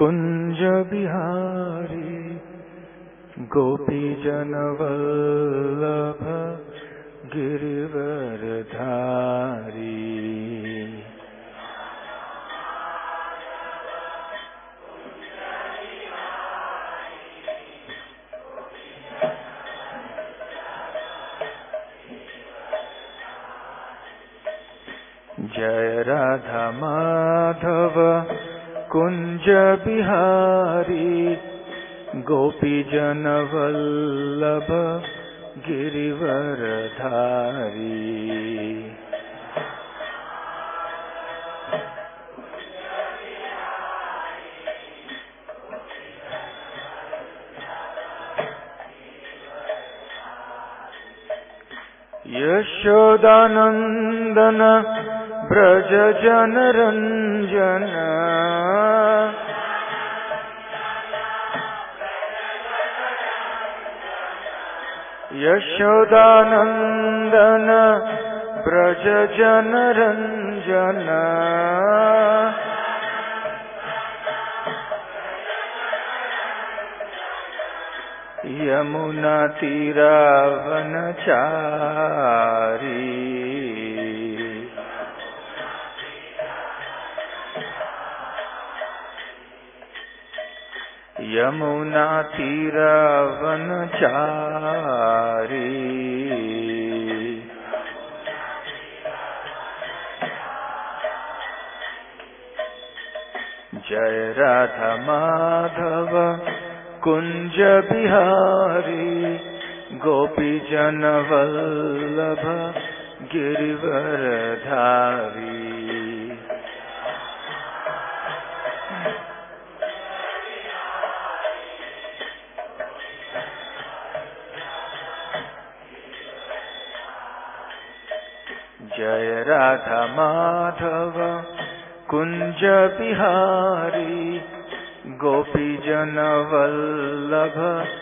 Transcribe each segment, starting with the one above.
कुंज बिहारी गोपीजन वल्लभ गिरिवरधारी। जय राधा माधव कुंज बिहारी गोपीजन वल्लभ गिरिवरधारी। यशोदानंदन ब्रज जन रंजन यशोदानंदन ब्रज जन रंजन। यमुना तीरावनचारी। यमुना तीरावनचारी। जय राधा माधव कुंज बिहारी गोपीजन वल्लभ गिरिवरधारी। जय राधा माधव कुंज बिहारी गोपीजन वल्लभ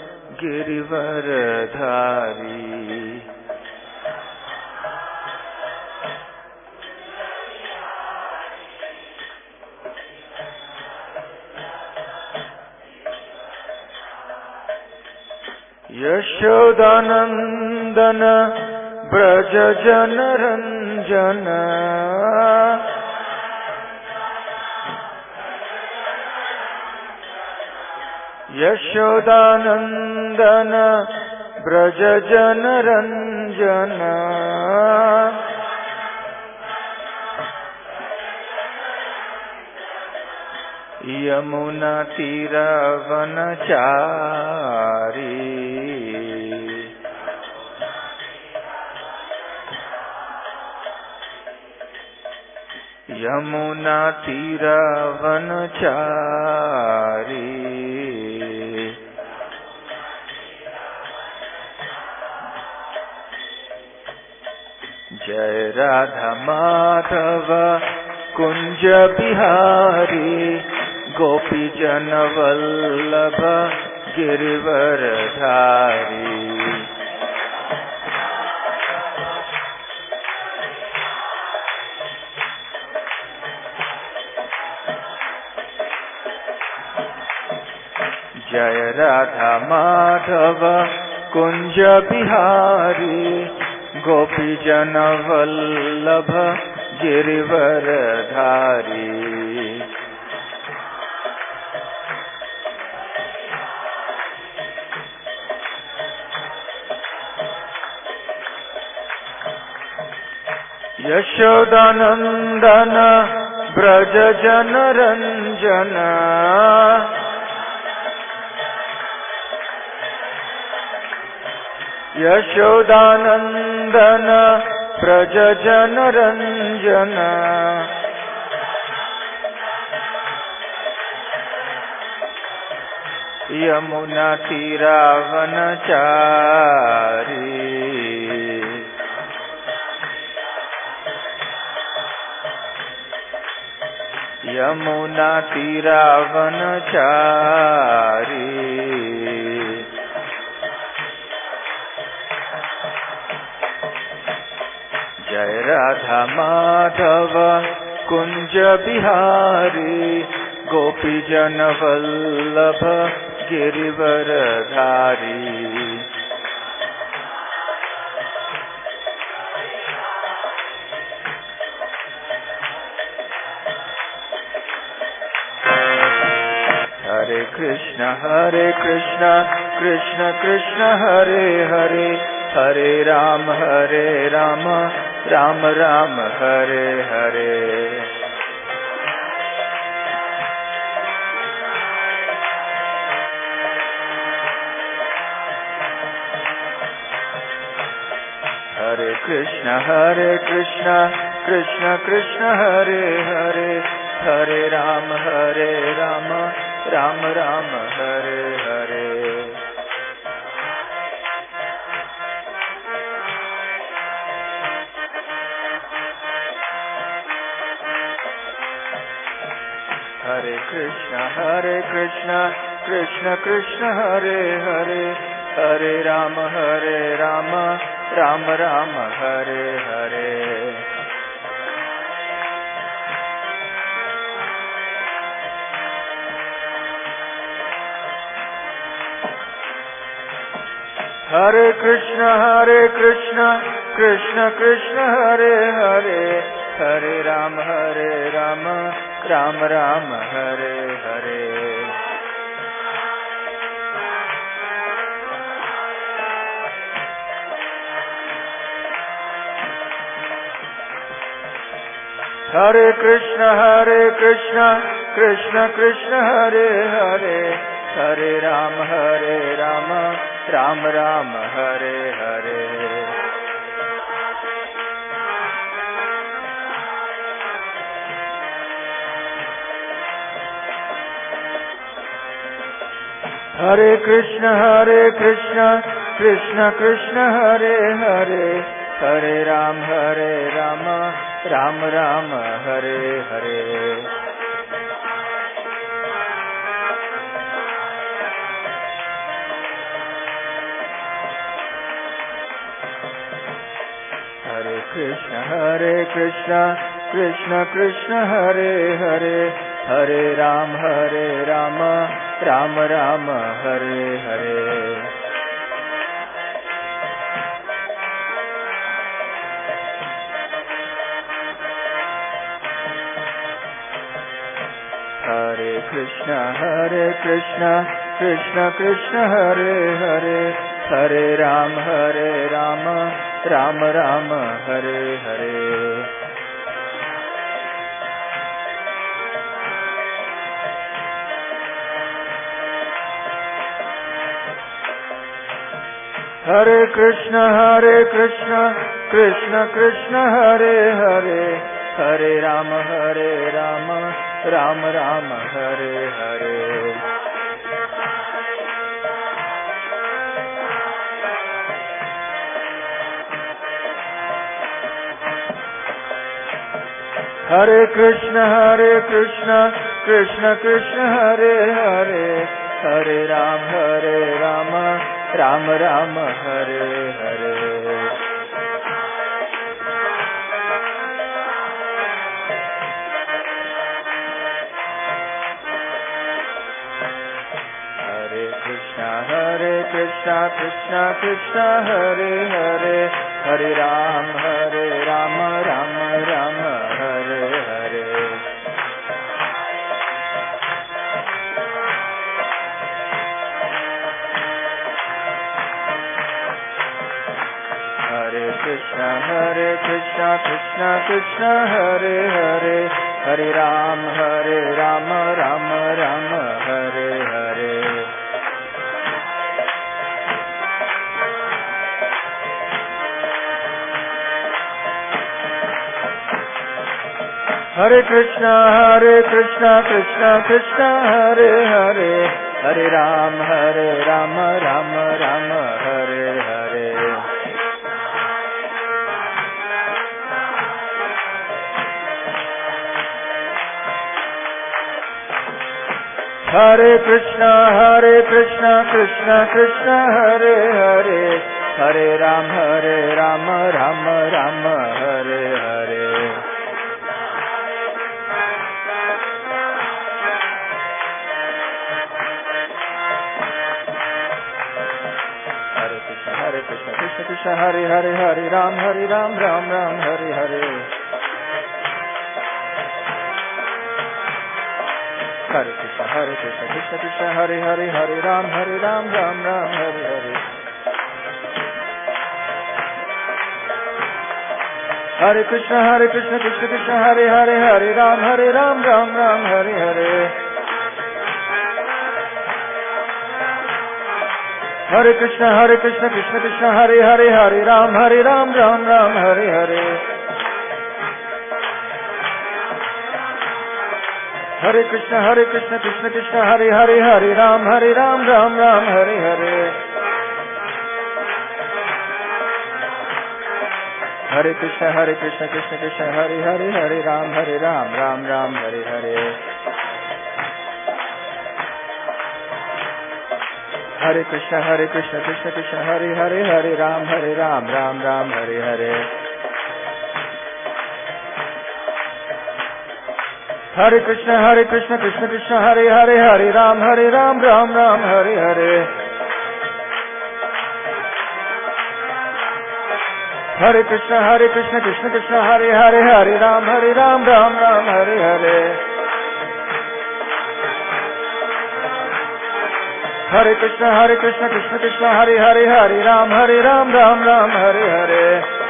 गिरिवरधारी। यशोदानंदन ब्रज जन रंजन यशोदानंदन ब्रज जन रंजन। यमुना तीरावनचारी। यमुना तीरावनचारी। जय राधा माधव कुंज बिहारी गोपीजन वल्लभ गिरिवरधारी। जय राधा माधव कुंज बिहारी गोपीजन वल्लभ गिरिवरधारी। यशोदानंदन ब्रज जन रंजन यशोदानंदन ब्रज जन रंजन। यमुना तीरावनचारी। यमुना तीरावनचारी। जय राधा माधव कुंज बिहारी गोपीजन वल्लभ गिरिवरधारी। हरे कृष्ण कृष्ण कृष्ण हरे हरे, हरे राम राम राम हरे हरे। हरे कृष्ण कृष्ण कृष्ण हरे हरे, हरे राम राम राम हरे हरे। हरे कृष्ण कृष्ण कृष्ण हरे हरे, हरे राम राम राम हरे हरे। हरे कृष्ण कृष्ण कृष्ण हरे हरे, हरे राम राम राम हरे हरे। हरे कृष्ण कृष्ण कृष्ण हरे हरे, हरे राम राम राम हरे हरे। हरे कृष्ण कृष्ण कृष्ण हरे हरे, हरे राम राम राम हरे हरे। हरे कृष्ण कृष्ण कृष्ण हरे हरे, हरे राम राम राम हरे हरे। हरे कृष्ण कृष्ण कृष्ण हरे हरे, हरे राम राम राम हरे हरे। हरे कृष्ण कृष्ण कृष्ण हरे हरे, हरे राम राम राम हरे हरे। हरे कृष्ण कृष्ण कृष्ण हरे हरे, हरे राम राम राम हरे हरे। हरे कृष्ण कृष्ण कृष्ण हरे हरे, हरे राम राम राम हरे हरे। हरे कृष्ण कृष्ण कृष्ण हरे हरे, हरे राम राम राम हरे हरे। हरे कृष्ण कृष्ण कृष्ण हरे हरे, हरे राम राम राम हरे हरे। हरे कृष्ण कृष्ण कृष्ण हरे हरे, हरे Ram Ram Ram Hare Hare. Hare Hare Hare Ram Ram Ram Hare Hare Hare Krishna Krishna Krishna Hare Hare Hare Ram Ram Ram Hare Hare Hare Krishna Krishna Krishna Hare Hare Hare Ram Ram Hare Hare Hare Krishna Krishna Krishna Hare Hare Hare Ram Ram Hare Hare Hare Krishna Krishna Krishna Hare Hare Hare Ram Ram Hare Hare Hare Krishna Krishna Krishna Hare Hare Hare Ram Ram Hare Hare Hare Krishna Krishna Krishna Hare Hare Hare Ram Ram Hare Hare Hare Krishna Krishna Krishna Hare Hare Hare Ram Ram Hare Hare Hare Krishna Krishna Krishna Hare Hare Hare Ram Ram Hare Hare Hare Krishna Krishna Krishna Hare Hare Hare Ram Hare Hare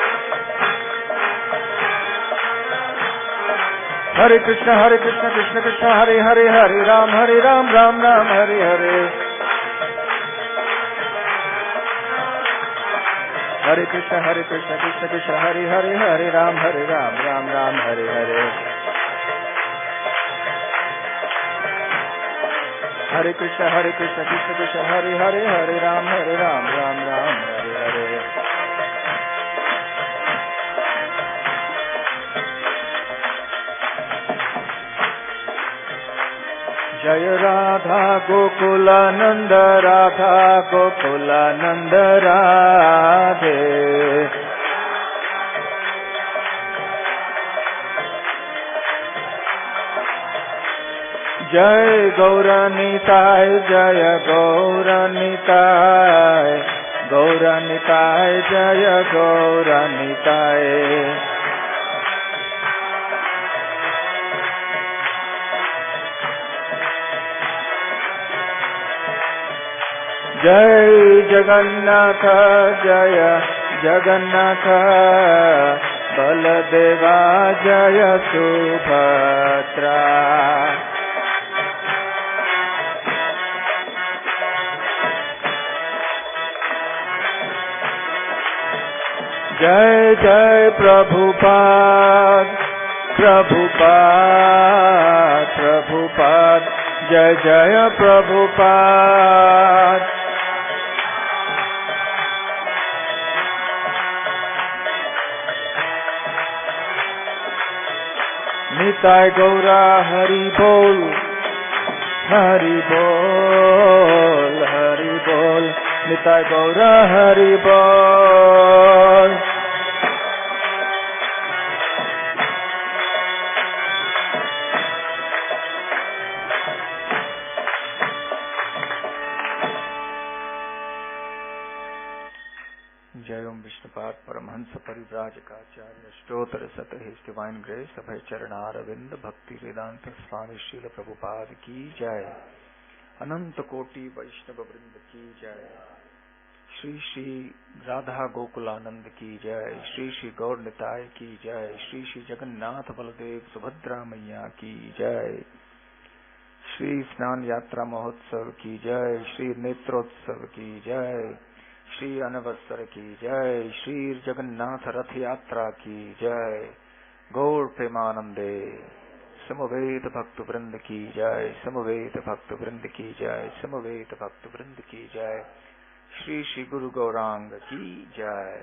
Hare Krishna Krishna Hare Hare Hare Ram Hare Hare Hare Krishna Krishna Hare Hare Hare Ram Hare Hare Hare Krishna Krishna Hare Hare Hare Ram Hare Hare Jai Radha Gokulananda Radha Gokulananda Radhe Jai Gauranitai Jaya Gauranitai Gauranitai Jaya Gauranitai Jai Jagannatha Jaya Jagannatha Baladeva Jaya Subhadra Jai Jai Prabhupada Prabhupada Prabhupada Jai Jaya Prabhupada Nitai Gaura Hari Bol Hari Bol Hari Bol Nitai Gaura Hari Bol Jai Om Vishnupad Paramhansa Parivrajakaacharya Stotra Sata His Divine Grace Abhay Charanaravindha Bhakti Vedanta Swami Srila Prabhupada Ki Jai Ananta Koti Vaishnava Vrinda Ki Jai Shri Shri Radha Gokulanand Ki Jai Shri Shri Gaur Nitai Ki Jai Shri Shri Jagannath Baladev Subhadra Maiya Ki Jai Shri Snan Yatra Mahotsav Ki Jai Shri Netrotsav Ki Jai Shri अनवसर की जय श्री जगन्नाथ रथ यात्रा की जय गौर प्रेमानंदे समवेत भक्त वृंद की जय समवेत भक्त वृंद की जय समवेत भक्त वृंद की जय श्री श्री गुरु गौरांग की जय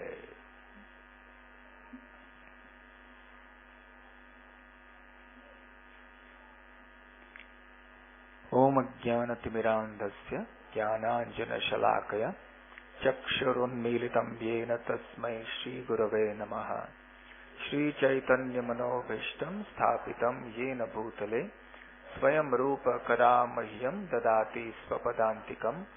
ओम ज्ञानतिमिरान्धस्य ज्ञानाञ्जनशलाकया चक्षुरुन्मीलितं येन तस्मै श्रीगुरवे नमः श्रीचैतन्यमनोभीष्टं स्थापितं येन भूतले स्वयं रूप कदा मह्यं ददाति स्वपदान्तिकं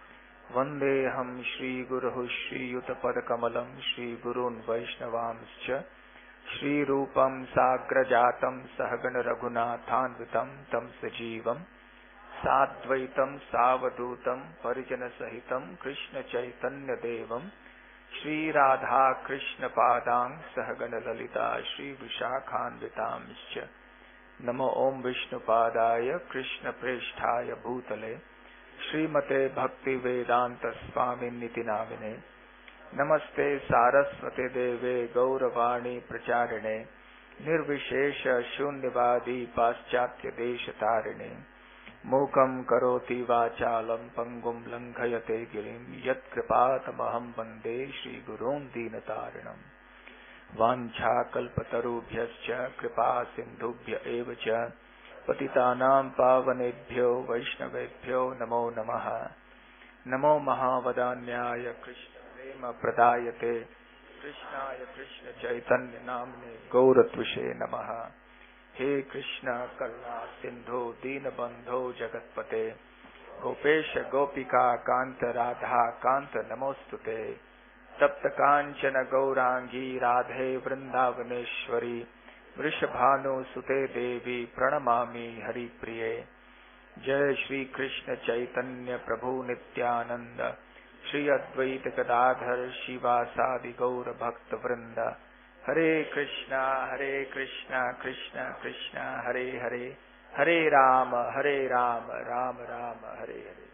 वन्देऽहं श्रीगुरुः श्रीयुतपदकमलं श्रीगुरून् वैष्णवांश्च श्रीरूपं साग्रजातं सहगण रघुनाथान्वितं तं सजीवं साद्वैतं सावधूतं परिजनसहितं कृष्णचैतन्यदेवं श्रीराधा कृष्णपादां सहगण ललिता श्रीविशाखान्वितांश्च नमो ओं विष्णुपादाय कृष्णप्रेष्ठाय भूतले श्रीमते भक्तिवेदांत स्वामिनिति नामिने नमस्ते सारस्वते देवे गौरवाणी प्रचारिणे निर्विशेष शून्यवादी पाश्चात्य देशतारिणे मूकं करोति वाचालं पंगुं लंघयते गिरिं यत्कृपातमहं वन्दे श्रीगुरून् दीनतारिणम् वाञ्छाकल्पतरुभ्यश्च कृपा सिन्धुभ्य एव च पतितानां पावनेभ्यो वैष्णवेभ्यो नमो नमः। नमो महावदान्याय कृष्णप्रेम प्रदायते कृष्णाय कृष्ण चैतन्य नाम्ने गौरत्विषे नमः। हे कृष्ण करुणा सिंधु दीनबंधो जगत्पते गोपेश गोपिका कांत राधा कांत नमोस्तुते। तप्त कांचन गौरांगी राधे वृंदावनेश्वरी वृषभानुसुते देवी प्रणमामि हरिप्रिये। जय श्री कृष्ण चैतन्य प्रभु नित्यानंद श्री अद्वैत गदाधर शिवासादि गौर भक्त वृंद। हरे कृष्णा कृष्ण कृष्ण हरे हरे हरे राम राम राम हरे हरे।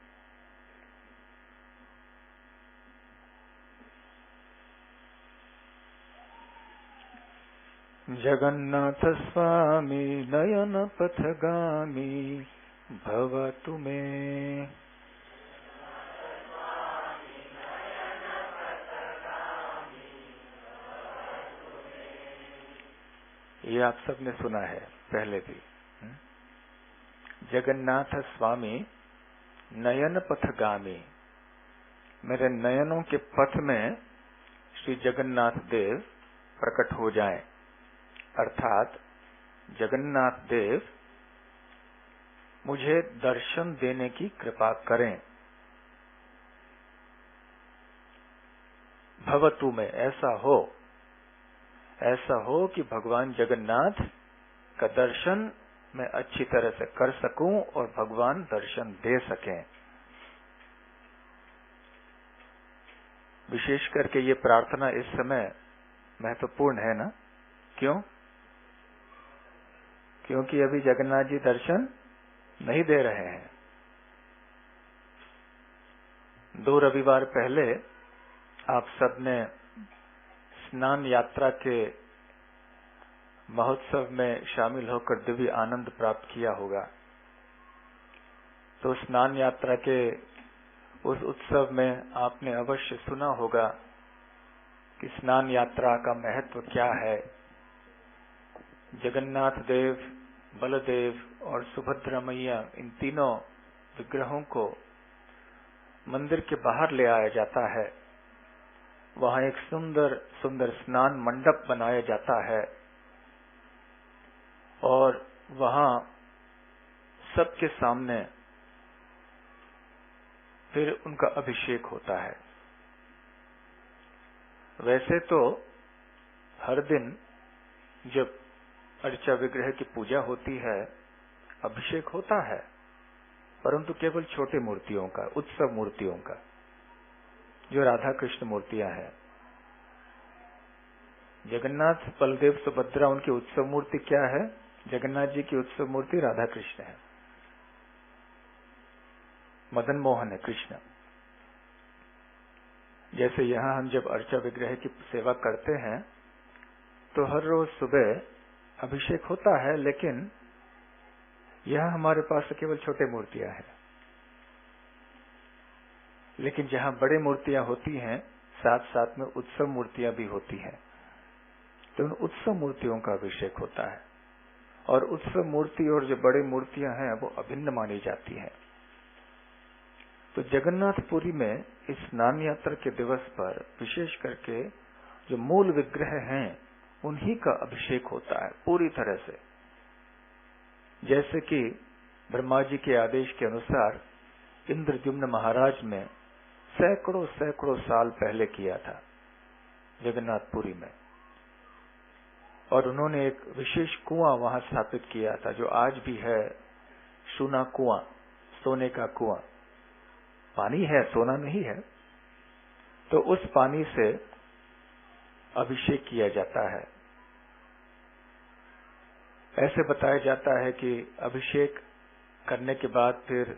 जगन्नाथ स्वामी नयन पथगामी भवतु मे। ये आप सबने सुना है पहले भी। जगन्नाथ स्वामी नयन पथगामी, मेरे नयनों के पथ में श्री जगन्नाथ देव प्रकट हो जाएं, अर्थात जगन्नाथ देव मुझे दर्शन देने की कृपा करें। भवतु में ऐसा हो कि भगवान जगन्नाथ का दर्शन मैं अच्छी तरह से कर सकूं और भगवान दर्शन दे सकें। विशेष करके ये प्रार्थना इस समय महत्वपूर्ण है ना? क्यों? क्योंकि अभी जगन्नाथ जी दर्शन नहीं दे रहे हैं। 2 रविवार पहले आप सबने स्नान यात्रा के महोत्सव में शामिल होकर दिव्य आनंद प्राप्त किया होगा। तो स्नान यात्रा के उस उत्सव में आपने अवश्य सुना होगा कि स्नान यात्रा का महत्व क्या है। जगन्नाथ देव, बलदेव और सुभद्रा मैया, इन तीनों विग्रहों को मंदिर के बाहर ले आया जाता है। वहां एक सुंदर सुंदर स्नान मंडप बनाया जाता है और वहां सबके सामने फिर उनका अभिषेक होता है। वैसे तो हर दिन जब अर्चा विग्रह की पूजा होती है अभिषेक होता है, परंतु केवल छोटी मूर्तियों का, उत्सव मूर्तियों का, जो राधा कृष्ण मूर्तियां हैं। जगन्नाथ, बलदेव, सुभद्रा उनकी उत्सव मूर्ति क्या है? जगन्नाथ जी की उत्सव मूर्ति राधा कृष्ण है, मदन मोहन है कृष्ण। जैसे यहाँ हम जब अर्चा विग्रह की सेवा करते हैं तो हर रोज सुबह अभिषेक होता है, लेकिन यह हमारे पास केवल छोटे मूर्तियां हैं। लेकिन जहां बड़ी मूर्तियां होती हैं साथ साथ में उत्सव मूर्तियां भी होती हैं, तो उन उत्सव मूर्तियों का अभिषेक होता है। और उत्सव मूर्ति और जो बड़ी मूर्तियां हैं वो अभिन्न मानी जाती हैं। तो जगन्नाथपुरी में इस स्नान यात्रा के दिवस पर विशेष करके जो मूल विग्रह हैं उन्हीं का अभिषेक होता है पूरी तरह से। जैसे कि ब्रह्मा जी के आदेश के अनुसार इंद्रद्युम्न महाराज ने सैकड़ों सैकड़ों साल पहले किया था जगन्नाथपुरी में। और उन्होंने एक विशेष कुआं वहां स्थापित किया था जो आज भी है, सोना कुआं, सोने का कुआं। पानी है, सोना नहीं है। तो उस पानी से अभिषेक किया जाता है। ऐसे बताया जाता है कि अभिषेक करने के बाद फिर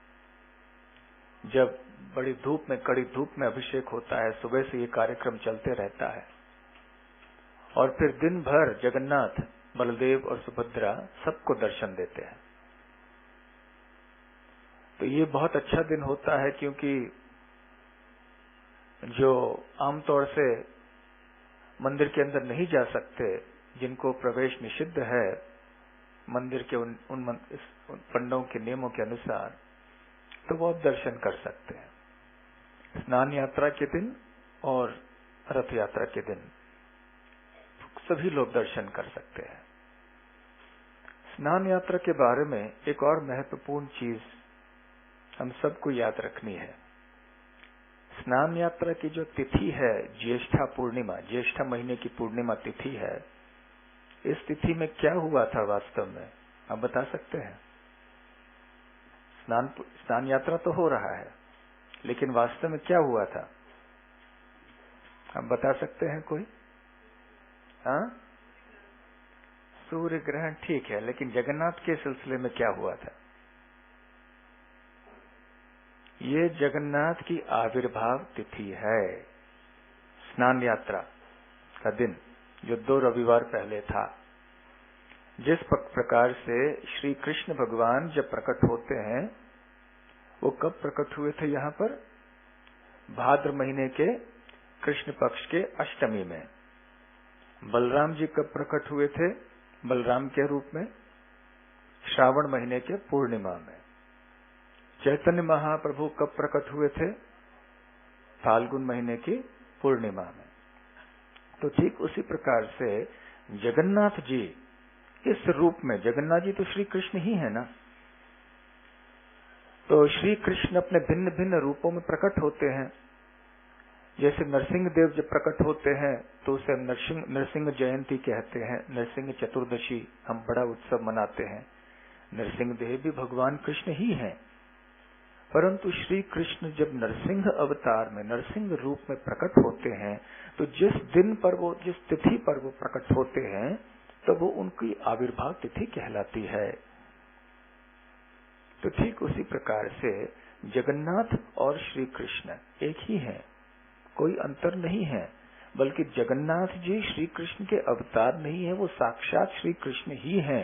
जब बड़ी धूप में, कड़ी धूप में अभिषेक होता है, सुबह से ये कार्यक्रम चलते रहता है और फिर दिन भर जगन्नाथ, बलदेव और सुभद्रा सबको दर्शन देते हैं। तो ये बहुत अच्छा दिन होता है क्योंकि जो आमतौर से मंदिर के अंदर नहीं जा सकते, जिनको प्रवेश निषिद्ध है मंदिर के उन पंडों के नियमों के अनुसार, तो वो अब दर्शन कर सकते हैं। स्नान यात्रा के दिन और रथ यात्रा के दिन सभी लोग दर्शन कर सकते हैं। स्नान यात्रा के बारे में एक और महत्वपूर्ण चीज हम सबको याद रखनी है। स्नान यात्रा की जो तिथि है, ज्येष्ठा पूर्णिमा, ज्येष्ठा महीने की पूर्णिमा तिथि है, इस तिथि में क्या हुआ था वास्तव में, आप बता सकते हैं? स्नान यात्रा तो हो रहा है, लेकिन वास्तव में क्या हुआ था, आप बता सकते हैं कोई? हाँ, सूर्य ग्रहण ठीक है, लेकिन जगन्नाथ के सिलसिले में क्या हुआ था? ये जगन्नाथ की आविर्भाव तिथि है, स्नान यात्रा का दिन, जो 2 रविवार पहले था। जिस प्रकार से श्री कृष्ण भगवान जब प्रकट होते हैं, वो कब प्रकट हुए थे? यहाँ पर भाद्र महीने के कृष्ण पक्ष के अष्टमी में। बलराम जी कब प्रकट हुए थे बलराम के रूप में? श्रावण महीने के पूर्णिमा में। चैतन्य महाप्रभु कब प्रकट हुए थे? फाल्गुन महीने की पूर्णिमा में। तो ठीक उसी प्रकार से जगन्नाथ जी इस रूप में, जगन्नाथ जी तो श्री कृष्ण ही है ना, तो श्री कृष्ण अपने भिन्न भिन्न रूपों में प्रकट होते हैं। जैसे नरसिंह देव जब प्रकट होते हैं तो उसे नरसिंह जयंती कहते हैं, नरसिंह चतुर्दशी हम बड़ा उत्सव मनाते हैं। नरसिंह देव भी भगवान कृष्ण ही हैं, परंतु श्री कृष्ण जब नरसिंह अवतार में, नरसिंह रूप में प्रकट होते हैं, तो जिस दिन पर वो, जिस तिथि पर वो प्रकट होते हैं, तो वो उनकी आविर्भाव तिथि कहलाती है। तो ठीक उसी प्रकार से जगन्नाथ और श्री कृष्ण एक ही हैं, कोई अंतर नहीं है, बल्कि जगन्नाथ जी श्री कृष्ण के अवतार नहीं है, वो साक्षात श्री कृष्ण ही हैं।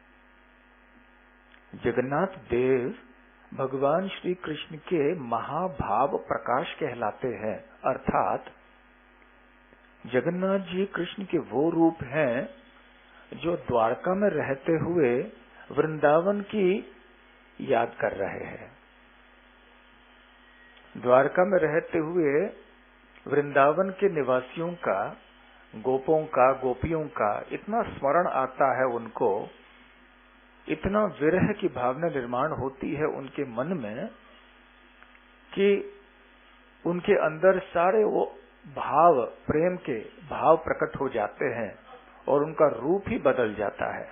जगन्नाथ देव भगवान श्री कृष्ण के महाभाव प्रकाश कहलाते हैं, अर्थात जगन्नाथ जी कृष्ण के वो रूप हैं जो द्वारका में रहते हुए वृंदावन की याद कर रहे हैं। द्वारका में रहते हुए वृंदावन के निवासियों का, गोपों का, गोपियों का इतना स्मरण आता है उनको, इतना विरह की भावना निर्माण होती है उनके मन में कि उनके अंदर सारे वो भाव, प्रेम के भाव प्रकट हो जाते हैं और उनका रूप ही बदल जाता है।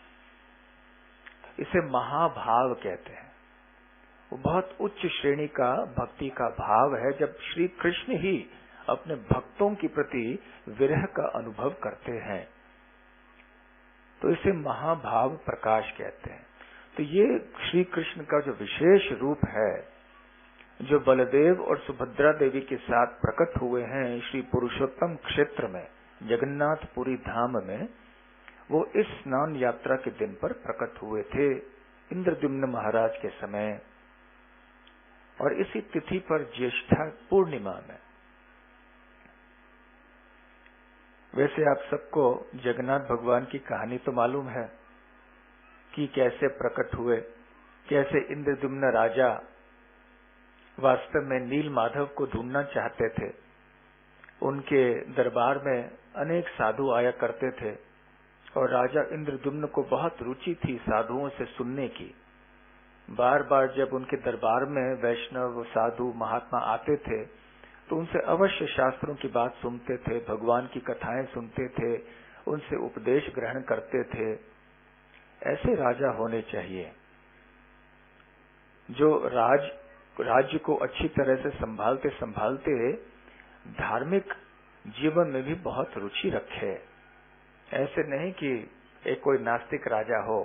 इसे महाभाव कहते हैं। वो बहुत उच्च श्रेणी का भक्ति का भाव है, जब श्री कृष्ण ही अपने भक्तों के प्रति विरह का अनुभव करते हैं, तो इसे महाभाव प्रकाश कहते हैं। तो ये श्री कृष्ण का जो विशेष रूप है, जो बलदेव और सुभद्रा देवी के साथ प्रकट हुए हैं श्री पुरुषोत्तम क्षेत्र में, जगन्नाथपुरी धाम में, वो इस स्नान यात्रा के दिन पर प्रकट हुए थे, इंद्रद्युम्न महाराज के समय, और इसी तिथि पर ज्येष्ठा पूर्णिमा में। वैसे आप सबको जगन्नाथ भगवान की कहानी तो मालूम है कि कैसे प्रकट हुए, कैसे इंद्रद्युम्न राजा वास्तव में नील माधव को ढूंढना चाहते थे। उनके दरबार में अनेक साधु आया करते थे और राजा इंद्रद्युम्न को बहुत रुचि थी साधुओं से सुनने की। बार बार जब उनके दरबार में वैष्णव साधु महात्मा आते थे तो उनसे अवश्य शास्त्रों की बात सुनते थे, भगवान की कथाएं सुनते थे, उनसे उपदेश ग्रहण करते थे। ऐसे राजा होने चाहिए जो राज्य को अच्छी तरह से संभालते संभालते धार्मिक जीवन में भी बहुत रुचि रखे। ऐसे नहीं कि एक कोई नास्तिक राजा हो।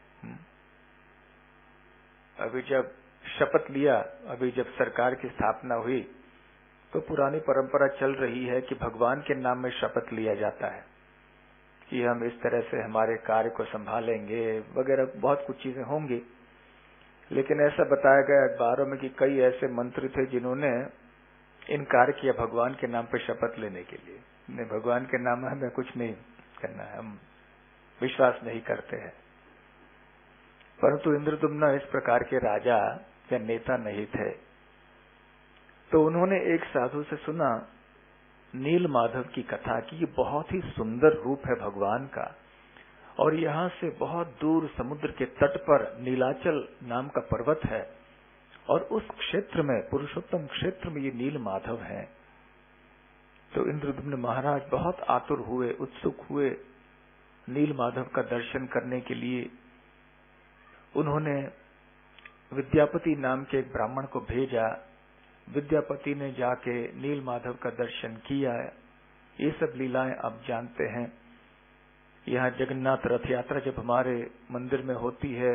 अभी जब शपथ लिया, अभी जब सरकार की स्थापना हुई तो पुरानी परंपरा चल रही है कि भगवान के नाम में शपथ लिया जाता है कि हम इस तरह से हमारे कार्य को संभालेंगे वगैरह, बहुत कुछ चीजें होंगी। लेकिन ऐसा बताया गया अखबारों में कि कई ऐसे मंत्री थे जिन्होंने इनकार किया भगवान के नाम पर शपथ लेने के लिए। नहीं, भगवान के नाम में हमें कुछ नहीं करना है, हम विश्वास नहीं करते हैं। परंतु इंद्रदुम्न इस प्रकार के राजा या नेता नहीं थे। तो उन्होंने एक साधु से सुना नील माधव की कथा कि ये बहुत ही सुंदर रूप है भगवान का, और यहाँ से बहुत दूर समुद्र के तट पर नीलाचल नाम का पर्वत है, और उस क्षेत्र में, पुरुषोत्तम क्षेत्र में ये नील माधव है। तो इंद्रदुम्न महाराज बहुत आतुर हुए, उत्सुक हुए नील माधव का दर्शन करने के लिए। उन्होंने विद्यापति नाम के एक ब्राह्मण को भेजा। विद्यापति ने जाके नील माधव का दर्शन किया। ये सब लीलाएं आप जानते हैं। यहाँ जगन्नाथ रथ यात्रा जब हमारे मंदिर में होती है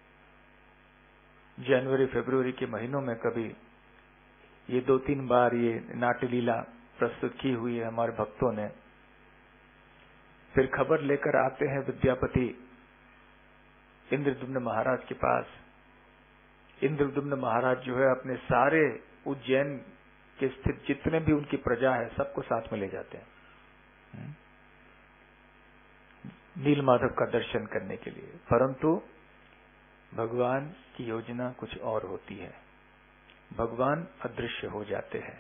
जनवरी फरवरी के महीनों में, कभी ये 2-3 बार ये नाट्य लीला प्रस्तुत की हुई है हमारे भक्तों ने। फिर खबर लेकर आते हैं विद्यापति इंद्रदुम्न महाराज के पास। इंद्रदुम्न महाराज जो है अपने सारे उज्जैन के स्थित जितने भी उनकी प्रजा है सबको साथ में ले जाते हैं नील माधव का दर्शन करने के लिए। परंतु भगवान की योजना कुछ और होती है। भगवान अदृश्य हो जाते हैं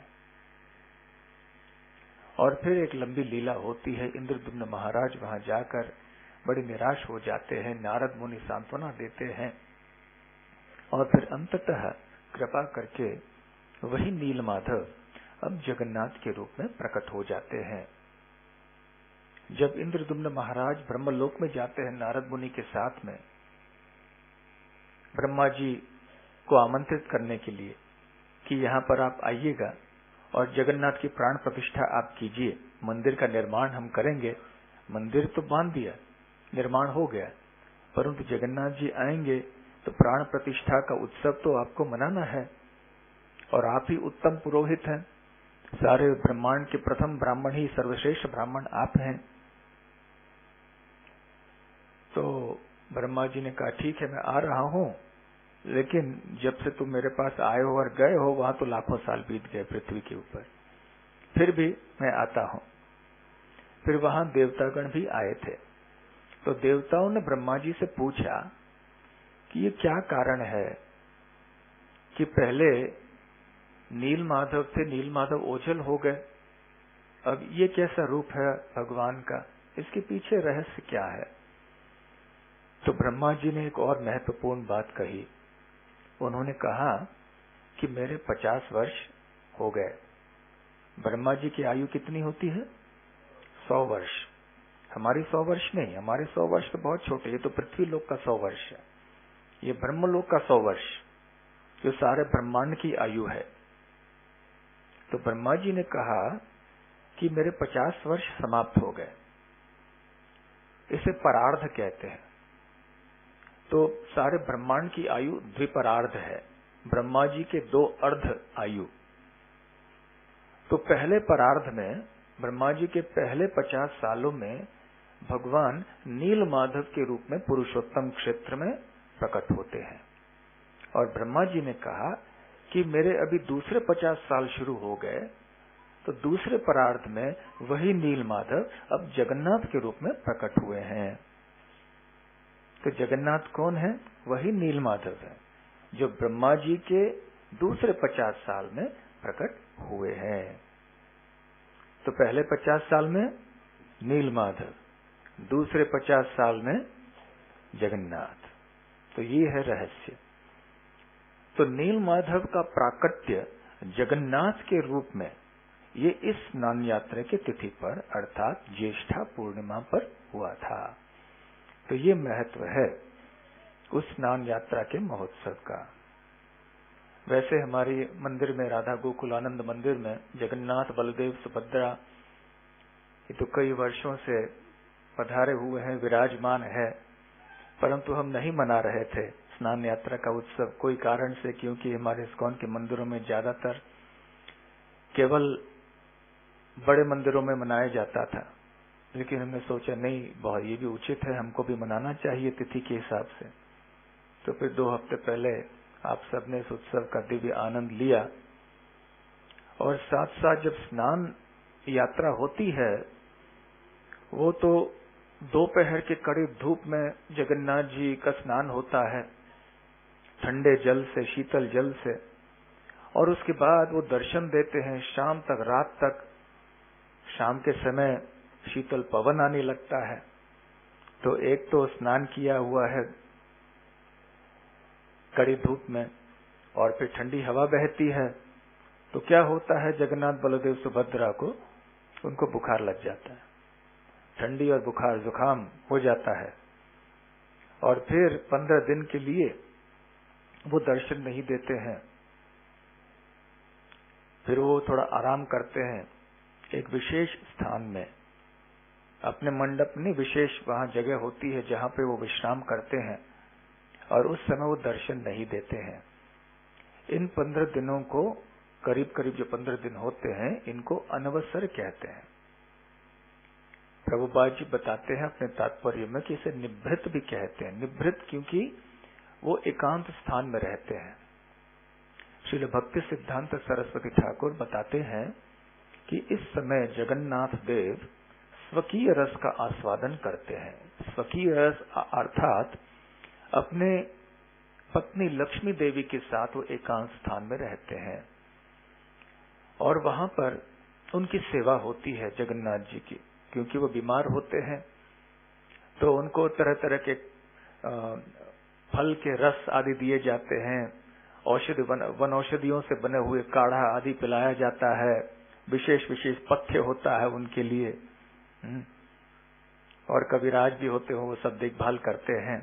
और फिर एक लंबी लीला होती है। इंद्रदुम्न महाराज वहां जाकर बड़े निराश हो जाते हैं। नारद मुनि सांत्वना देते हैं और फिर अंततः कृपा करके वही नील माधव अब जगन्नाथ के रूप में प्रकट हो जाते हैं। जब इंद्रदुम्न महाराज ब्रह्मलोक में जाते हैं नारद मुनि के साथ में, ब्रह्मा जी को आमंत्रित करने के लिए कि यहाँ पर आप आइएगा और जगन्नाथ की प्राण प्रतिष्ठा आप कीजिए, मंदिर का निर्माण हम करेंगे। मंदिर तो बांध दिया, निर्माण हो गया, परंतु जगन्नाथ जी आएंगे तो प्राण प्रतिष्ठा का उत्सव तो आपको मनाना है, और आप ही उत्तम पुरोहित हैं। सारे ब्रह्मांड के प्रथम ब्राह्मण ही, सर्वश्रेष्ठ ब्राह्मण आप हैं। तो ब्रह्मा जी ने कहा ठीक है, मैं आ रहा हूं, लेकिन जब से तुम मेरे पास आए हो और गए हो वहां तो लाखों साल बीत गए पृथ्वी के ऊपर, फिर भी मैं आता हूं। फिर वहां देवतागण भी आए थे। तो देवताओं ने ब्रह्मा जी से पूछा कि ये क्या कारण है कि पहले नील माधव थे, नील माधव ओझल हो गए, अब ये कैसा रूप है भगवान का, इसके पीछे रहस्य क्या है। तो ब्रह्मा जी ने एक और महत्वपूर्ण बात कही। उन्होंने कहा कि मेरे 50 वर्ष हो गए। ब्रह्मा जी की आयु कितनी होती है? 100 वर्ष। हमारी 100 वर्ष नहीं, हमारे 100 वर्ष तो बहुत छोटे, ये तो पृथ्वी लोक का 100 वर्ष है। ये ब्रह्मलोक का 100 वर्ष जो सारे ब्रह्मांड की आयु है। तो ब्रह्मा जी ने कहा कि मेरे 50 वर्ष समाप्त हो गए। इसे परार्ध कहते हैं। तो सारे ब्रह्मांड की आयु द्विपरार्ध है, ब्रह्मा जी के 2 अर्ध आयु। तो पहले परार्ध में, ब्रह्मा जी के पहले 50 सालों में भगवान नील माधव के रूप में पुरुषोत्तम क्षेत्र में प्रकट होते हैं। और ब्रह्मा जी ने कहा कि मेरे अभी दूसरे 50 साल शुरू हो गए, तो दूसरे परार्ध में वही नील माधव अब जगन्नाथ के रूप में प्रकट हुए हैं। तो जगन्नाथ कौन है? वही नील माधव है जो ब्रह्मा जी के दूसरे 50 साल में प्रकट हुए हैं। तो पहले 50 साल में नील माधव, दूसरे 50 साल में जगन्नाथ। तो ये है रहस्य। तो नील माधव का प्राकट्य जगन्नाथ के रूप में ये इस स्नान यात्रा की तिथि पर अर्थात ज्येष्ठा पूर्णिमा पर हुआ था। तो ये महत्व है उस स्नान यात्रा के महोत्सव का। वैसे हमारी मंदिर में, राधा गोकुल आनंद मंदिर में जगन्नाथ बलदेव सुभद्रा ये तो कई वर्षों से पधारे हुए हैं, विराजमान है, परंतु हम नहीं मना रहे थे स्नान यात्रा का उत्सव कोई कारण से, क्योंकि हमारे इस्कॉन के मंदिरों में ज्यादातर केवल बड़े मंदिरों में मनाया जाता था। लेकिन हमने सोचा नहीं, बहुत ये भी उचित है, हमको भी मनाना चाहिए तिथि के हिसाब से। तो फिर 2 हफ्ते पहले आप सबने इस उत्सव का दिव्य आनंद लिया। और साथ साथ जब स्नान यात्रा होती है वो तो दोपहर के कड़ी धूप में जगन्नाथ जी का स्नान होता है, ठंडे जल से, शीतल जल से, और उसके बाद वो दर्शन देते हैं शाम तक, रात तक। शाम के समय शीतल पवन आने लगता है। तो एक तो स्नान किया हुआ है कड़ी धूप में, और फिर ठंडी हवा बहती है, तो क्या होता है जगन्नाथ बलदेव सुभद्रा को, उनको बुखार लग जाता है, ठंडी और बुखार जुकाम हो जाता है। और फिर 15 दिन के लिए वो दर्शन नहीं देते हैं। फिर वो थोड़ा आराम करते हैं एक विशेष स्थान में, अपने मंडप में विशेष वहां जगह होती है जहां पे वो विश्राम करते हैं, और उस समय वो दर्शन नहीं देते हैं। इन 15 दिनों को, करीब करीब जो 15 दिन होते हैं, इनको अनवसर कहते हैं। प्रभुपाद जी बताते हैं अपने तात्पर्य में कि इसे निभृत भी कहते हैं। निभृत क्योंकि वो एकांत स्थान में रहते हैं। श्रील भक्ति सिद्धांत सरस्वती ठाकुर बताते हैं कि इस समय जगन्नाथ देव स्वकीय रस का आस्वादन करते हैं। स्वकीय रस अर्थात अपने पत्नी लक्ष्मी देवी के साथ वो एकांत स्थान में रहते हैं, और वहां पर उनकी सेवा होती है जगन्नाथ जी की। क्योंकि वो बीमार होते हैं तो उनको तरह तरह के फल के रस आदि दिए जाते हैं, औषधि वन औषधियों से बने हुए काढ़ा आदि पिलाया जाता है, विशेष विशेष पथ्य होता है उनके लिए। और कविराज भी होते हो, वो सब देखभाल करते हैं।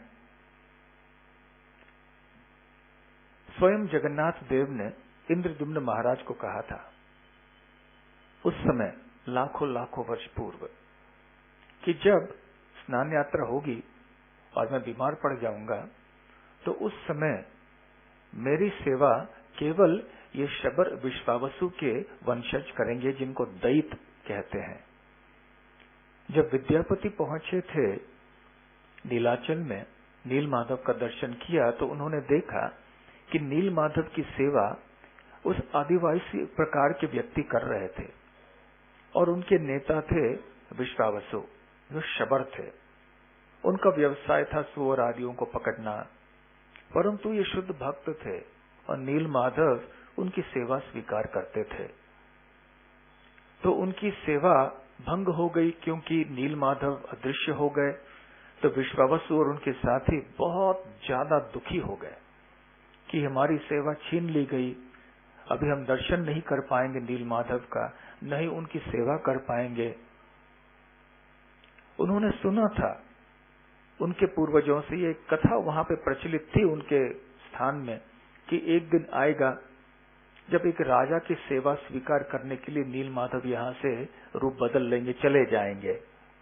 स्वयं जगन्नाथ देव ने इंद्रद्युम्न महाराज को कहा था उस समय, लाखों लाखों वर्ष पूर्व, कि जब स्नान यात्रा होगी और मैं बीमार पड़ जाऊंगा तो उस समय मेरी सेवा केवल ये शबर विश्वावसु के वंशज करेंगे, जिनको दैत कहते हैं। जब विद्यापति पहुंचे थे नीलाचल में, नील माधव का दर्शन किया तो उन्होंने देखा कि नील माधव की सेवा उस आदिवासी प्रकार के व्यक्ति कर रहे थे, और उनके नेता थे विश्वावसु, जो शबर थे। उनका व्यवसाय था सुअर आदियों को पकड़ना, परंतु ये शुद्ध भक्त थे और नील माधव उनकी सेवा स्वीकार करते थे। तो उनकी सेवा भंग हो गई क्योंकि नील माधव अदृश्य हो गए। तो विश्वावसु और उनके साथी बहुत ज्यादा दुखी हो गए कि हमारी सेवा छीन ली गई, अभी हम दर्शन नहीं कर पाएंगे नील माधव का, नहीं उनकी सेवा कर पाएंगे। उन्होंने सुना था उनके पूर्वजों से, ये कथा वहां पे प्रचलित थी उनके स्थान में, कि एक दिन आएगा जब एक राजा की सेवा स्वीकार करने के लिए नील माधव यहाँ से रूप बदल लेंगे, चले जाएंगे।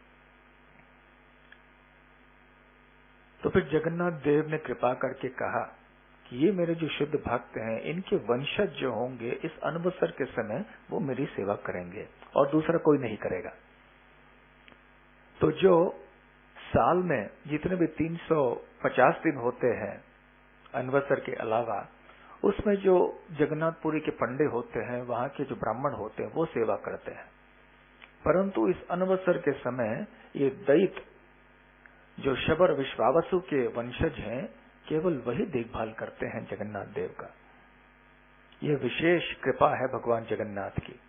तो फिर जगन्नाथ देव ने कृपा करके कहा कि ये मेरे जो शुद्ध भक्त हैं, इनके वंशज जो होंगे इस अनवसर के समय वो मेरी सेवा करेंगे और दूसरा कोई नहीं करेगा। तो जो साल में जितने भी 350 दिन होते हैं अनवसर के अलावा, उसमें जो जगन्नाथपुरी के पंडे होते हैं, वहां के जो ब्राह्मण होते हैं, वो सेवा करते हैं। परंतु इस अनवसर के समय ये दैत जो शबर विश्वावसु के वंशज हैं, केवल वही देखभाल करते हैं जगन्नाथ देव का। ये विशेष कृपा है भगवान जगन्नाथ की।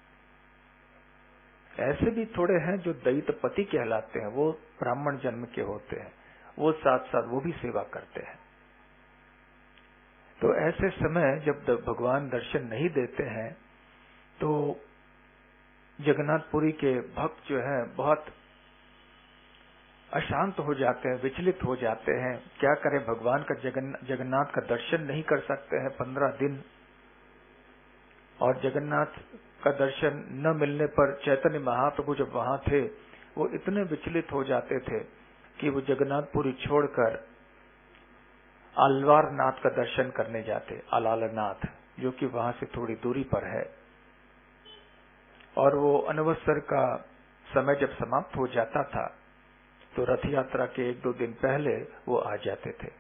ऐसे भी थोड़े हैं जो दैतपति कहलाते हैं, वो ब्राह्मण जन्म के होते हैं, वो साथ साथ वो भी सेवा करते हैं। तो ऐसे समय जब भगवान दर्शन नहीं देते हैं तो जगन्नाथपुरी के भक्त जो है बहुत अशांत हो जाते हैं, विचलित हो जाते हैं। क्या करें, भगवान का जगन्नाथ का दर्शन नहीं कर सकते हैं 15 दिन, और जगन्नाथ का दर्शन न मिलने पर चैतन्य महाप्रभु जब वहां थे वो इतने विचलित हो जाते थे कि वो जगन्नाथपुरी छोड़कर आलवार नाथ का दर्शन करने जाते, अलालनाथ, जो कि वहां से थोड़ी दूरी पर है। और वो अनवसर का समय जब समाप्त हो जाता था तो रथ यात्रा के 1-2 दिन पहले वो आ जाते थे।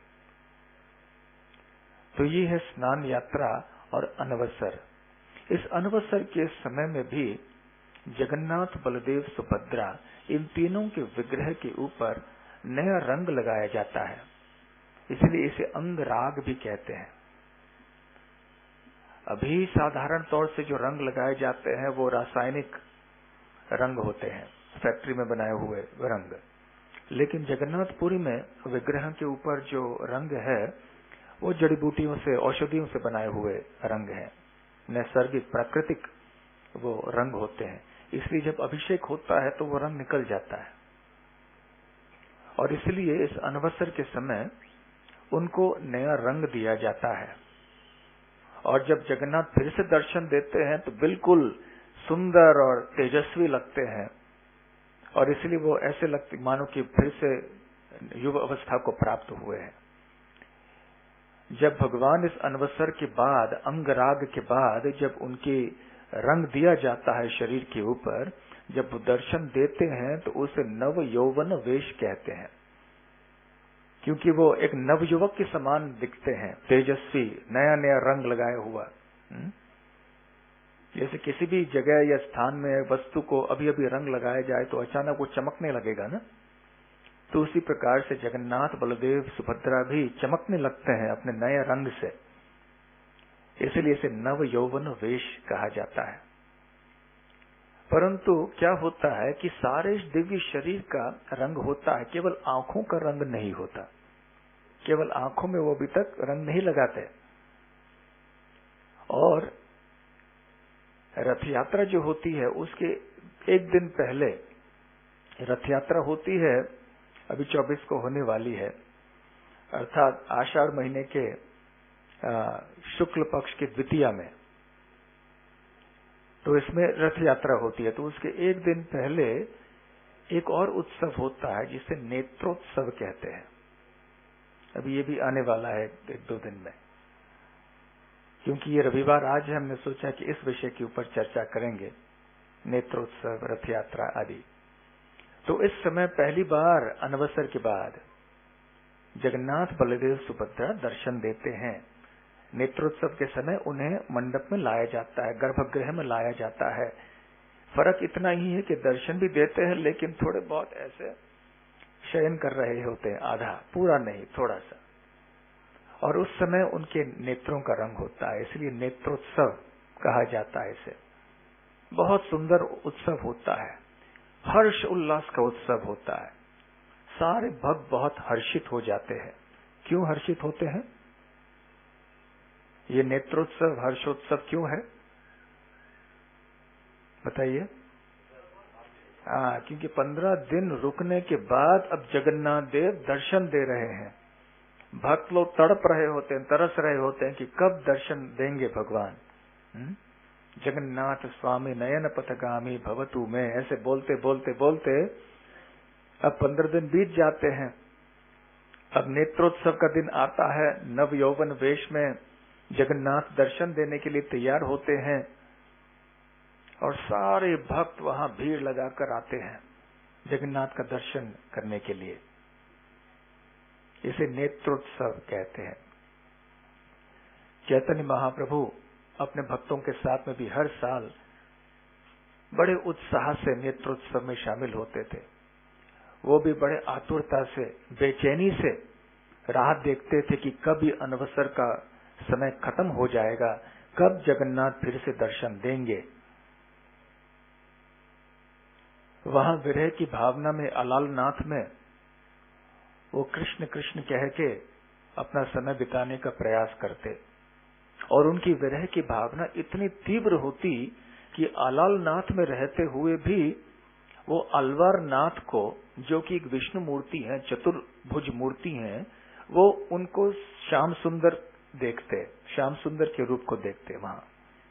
तो ये है स्नान यात्रा और अनवसर। इस अनवसर के समय में भी जगन्नाथ, बलदेव, सुभद्रा, इन तीनों के विग्रह के ऊपर नया रंग लगाया जाता है, इसलिए इसे अंगराग भी कहते हैं। अभी साधारण तौर से जो रंग लगाए जाते हैं वो रासायनिक रंग होते हैं, फैक्ट्री में बनाए हुए रंग। लेकिन जगन्नाथपुरी में विग्रह के ऊपर जो रंग है वो जड़ी बूटियों से, औषधियों से बनाए हुए रंग है, नैसर्गिक प्राकृतिक वो रंग होते हैं। इसलिए जब अभिषेक होता है तो वो रंग निकल जाता है, और इसलिए इस अनवसर के समय उनको नया रंग दिया जाता है। और जब जगन्नाथ फिर से दर्शन देते हैं तो बिल्कुल सुंदर और तेजस्वी लगते हैं, और इसलिए वो ऐसे लगते मानो कि फिर से युवा अवस्था को प्राप्त हुए हैं। जब भगवान इस अनवसर के बाद, अंगराग के बाद, जब उनकी रंग दिया जाता है शरीर के ऊपर, जब वो दर्शन देते हैं तो उसे नव यौवन वेश कहते हैं, क्योंकि वो एक नवयुवक के समान दिखते हैं, तेजस्वी, नया नया रंग लगाया हुआ। जैसे किसी भी जगह या स्थान में वस्तु को अभी अभी रंग लगाया जाए तो अचानक वो चमकने लगेगा ना, तो उसी प्रकार से जगन्नाथ, बलदेव, सुभद्रा भी चमकने लगते हैं अपने नए रंग से, इसलिए इसे नव यौवन वेश कहा जाता है। परंतु क्या होता है कि सारे दिव्य शरीर का रंग होता है, केवल आंखों का रंग नहीं होता। केवल आंखों में वो अभी तक रंग नहीं लगाते। और रथ यात्रा जो होती है उसके 1 दिन पहले रथ यात्रा होती है, अभी 24 को होने वाली है, अर्थात आषाढ़ महीने के शुक्ल पक्ष की द्वितीया में। तो इसमें रथ यात्रा होती है। तो उसके 1 दिन पहले एक और उत्सव होता है जिसे नेत्रोत्सव कहते हैं। अभी ये भी आने वाला है 1-2 दिन में। क्योंकि ये रविवार आज है, हमने सोचा कि इस विषय के ऊपर चर्चा करेंगे, नेत्रोत्सव, रथ यात्रा आदि। तो इस समय पहली बार अनवसर के बाद जगन्नाथ, बलदेव, सुभद्रा दर्शन देते हैं। नेत्रोत्सव के समय उन्हें मंडप में लाया जाता है, गर्भगृह में लाया जाता है। फर्क इतना ही है कि दर्शन भी देते हैं लेकिन थोड़े बहुत ऐसे शयन कर रहे होते हैं, आधा, पूरा नहीं, थोड़ा सा। और उस समय उनके नेत्रों का रंग होता है, इसलिए नेत्रोत्सव कहा जाता है इसे। बहुत सुंदर उत्सव होता है, हर्ष उल्लास का उत्सव होता है। सारे भक्त बहुत हर्षित हो जाते हैं। क्यों हर्षित होते हैं? ये नेत्रोत्सव, हर्षोत्सव क्यों है बताइए? क्योंकि 15 दिन रुकने के बाद अब जगन्नाथ देव दर्शन दे रहे हैं। भक्त लोग तड़प रहे होते हैं, तरस रहे होते हैं कि कब दर्शन देंगे भगवान। जगन्नाथ स्वामी नयन पथगामी भवतु में, ऐसे बोलते बोलते बोलते अब 15 दिन बीत जाते हैं। अब नेत्रोत्सव का दिन आता है, नव यौवन वेश में जगन्नाथ दर्शन देने के लिए तैयार होते हैं, और सारे भक्त वहां भीड़ लगाकर आते हैं जगन्नाथ का दर्शन करने के लिए। इसे नेत्रोत्सव कहते हैं। चैतन्य महाप्रभु अपने भक्तों के साथ में भी हर साल बड़े उत्साह से नेत्रोत्सव में शामिल होते थे। वो भी बड़े आतुरता से, बेचैनी से राह देखते थे कि कब ये अनवसर का समय खत्म हो जाएगा, कब जगन्नाथ फिर से दर्शन देंगे। वहां विरह की भावना में, अलालनाथ में, वो कृष्ण कृष्ण कह के अपना समय बिताने का प्रयास करते और उनकी विरह की भावना इतनी तीव्र होती कि अलालनाथ में रहते हुए भी वो अलवर नाथ को, जो कि एक विष्णु मूर्ति है, चतुर्भुज मूर्ति है, वो उनको श्याम सुंदर देखते, श्याम सुंदर के रूप को देखते। वहां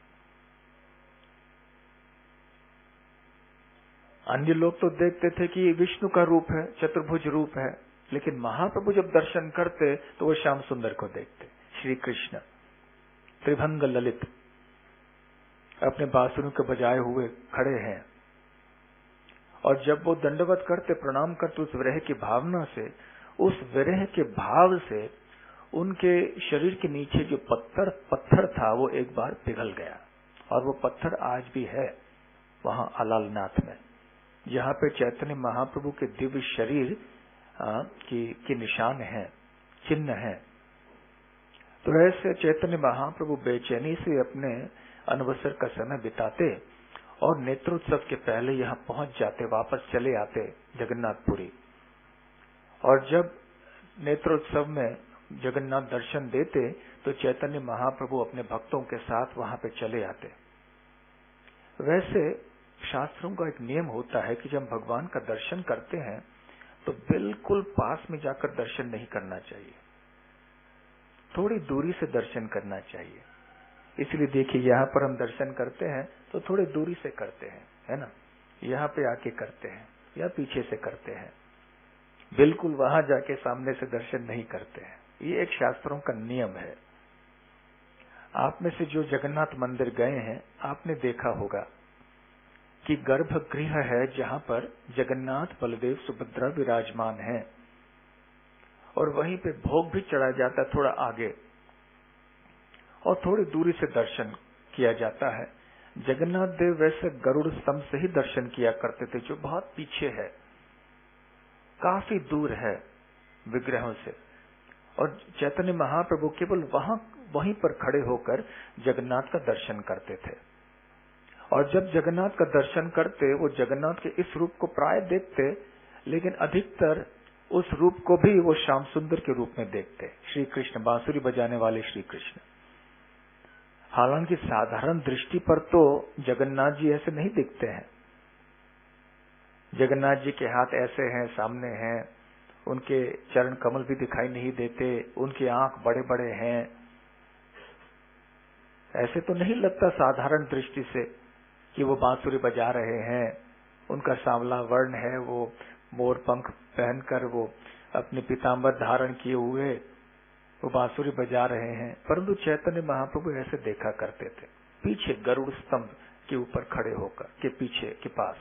अन्य लोग तो देखते थे कि ये विष्णु का रूप है, चतुर्भुज रूप है, लेकिन महाप्रभु जब दर्शन करते तो वो श्याम सुंदर को देखते। श्री कृष्ण त्रिभंग ललित अपने बांसुरी को बजाए हुए खड़े हैं और जब वो दंडवत करते, प्रणाम करते उस विरह की भावना से, उस विरह के भाव से उनके शरीर के नीचे जो पत्थर था वो एक बार पिघल गया और वो पत्थर आज भी है वहां अलालनाथ में, जहाँ पे चैतन्य महाप्रभु के दिव्य शरीर की निशान है, चिन्ह है। तो ऐसे चैतन्य महाप्रभु बेचैनी से अपने अनवसर का समय बिताते और नेत्रोत्सव के पहले यहाँ पहुंच जाते, वापस चले आते जगन्नाथपुरी। और जब नेत्रोत्सव में जगन्नाथ दर्शन देते तो चैतन्य महाप्रभु अपने भक्तों के साथ वहां पे चले आते। वैसे शास्त्रों का एक नियम होता है कि जब भगवान का दर्शन करते हैं तो बिल्कुल पास में जाकर दर्शन नहीं करना चाहिए, थोड़ी दूरी से दर्शन करना चाहिए। इसलिए देखिए, यहाँ पर हम दर्शन करते हैं तो थोड़ी दूरी से करते हैं, है ना, यहाँ पे आके करते हैं या पीछे से करते हैं, बिल्कुल वहां जाके सामने से दर्शन नहीं करते हैं। ये एक शास्त्रों का नियम है। आप में से जो जगन्नाथ मंदिर गए हैं, आपने देखा होगा कि गर्भगृह है जहां पर जगन्नाथ बलदेव सुभद्रा विराजमान हैं और वहीं पे भोग भी चढ़ाया जाता है थोड़ा आगे और थोड़ी दूरी से दर्शन किया जाता है। जगन्नाथ देव वैसे गरुड़ स्तंभ से ही दर्शन किया करते थे, जो बहुत पीछे है, काफी दूर है विग्रहों से, और चैतन्य महाप्रभु केवल वहीं पर खड़े होकर जगन्नाथ का दर्शन करते थे। और जब जगन्नाथ का दर्शन करते, वो जगन्नाथ के इस रूप को प्राय देखते, लेकिन अधिकतर उस रूप को भी वो श्याम सुंदर के रूप में देखते, श्री कृष्ण, बांसुरी बजाने वाले श्री कृष्ण। हालांकि साधारण दृष्टि पर तो जगन्नाथ जी ऐसे नहीं दिखते हैं। जगन्नाथ जी के हाथ ऐसे हैं, सामने हैं, उनके चरण कमल भी दिखाई नहीं देते, उनकी आंख बड़े बड़े हैं। ऐसे तो नहीं लगता साधारण दृष्टि से कि वो बांसुरी बजा रहे हैं, उनका सांवला वर्ण है, वो मोर पंख पहनकर वो अपने पीतांबर धारण किए हुए वो बांसुरी बजा रहे हैं। परंतु चैतन्य महाप्रभु ऐसे देखा करते थे, पीछे गरुड़ स्तंभ के ऊपर खड़े होकर, के पीछे के पास।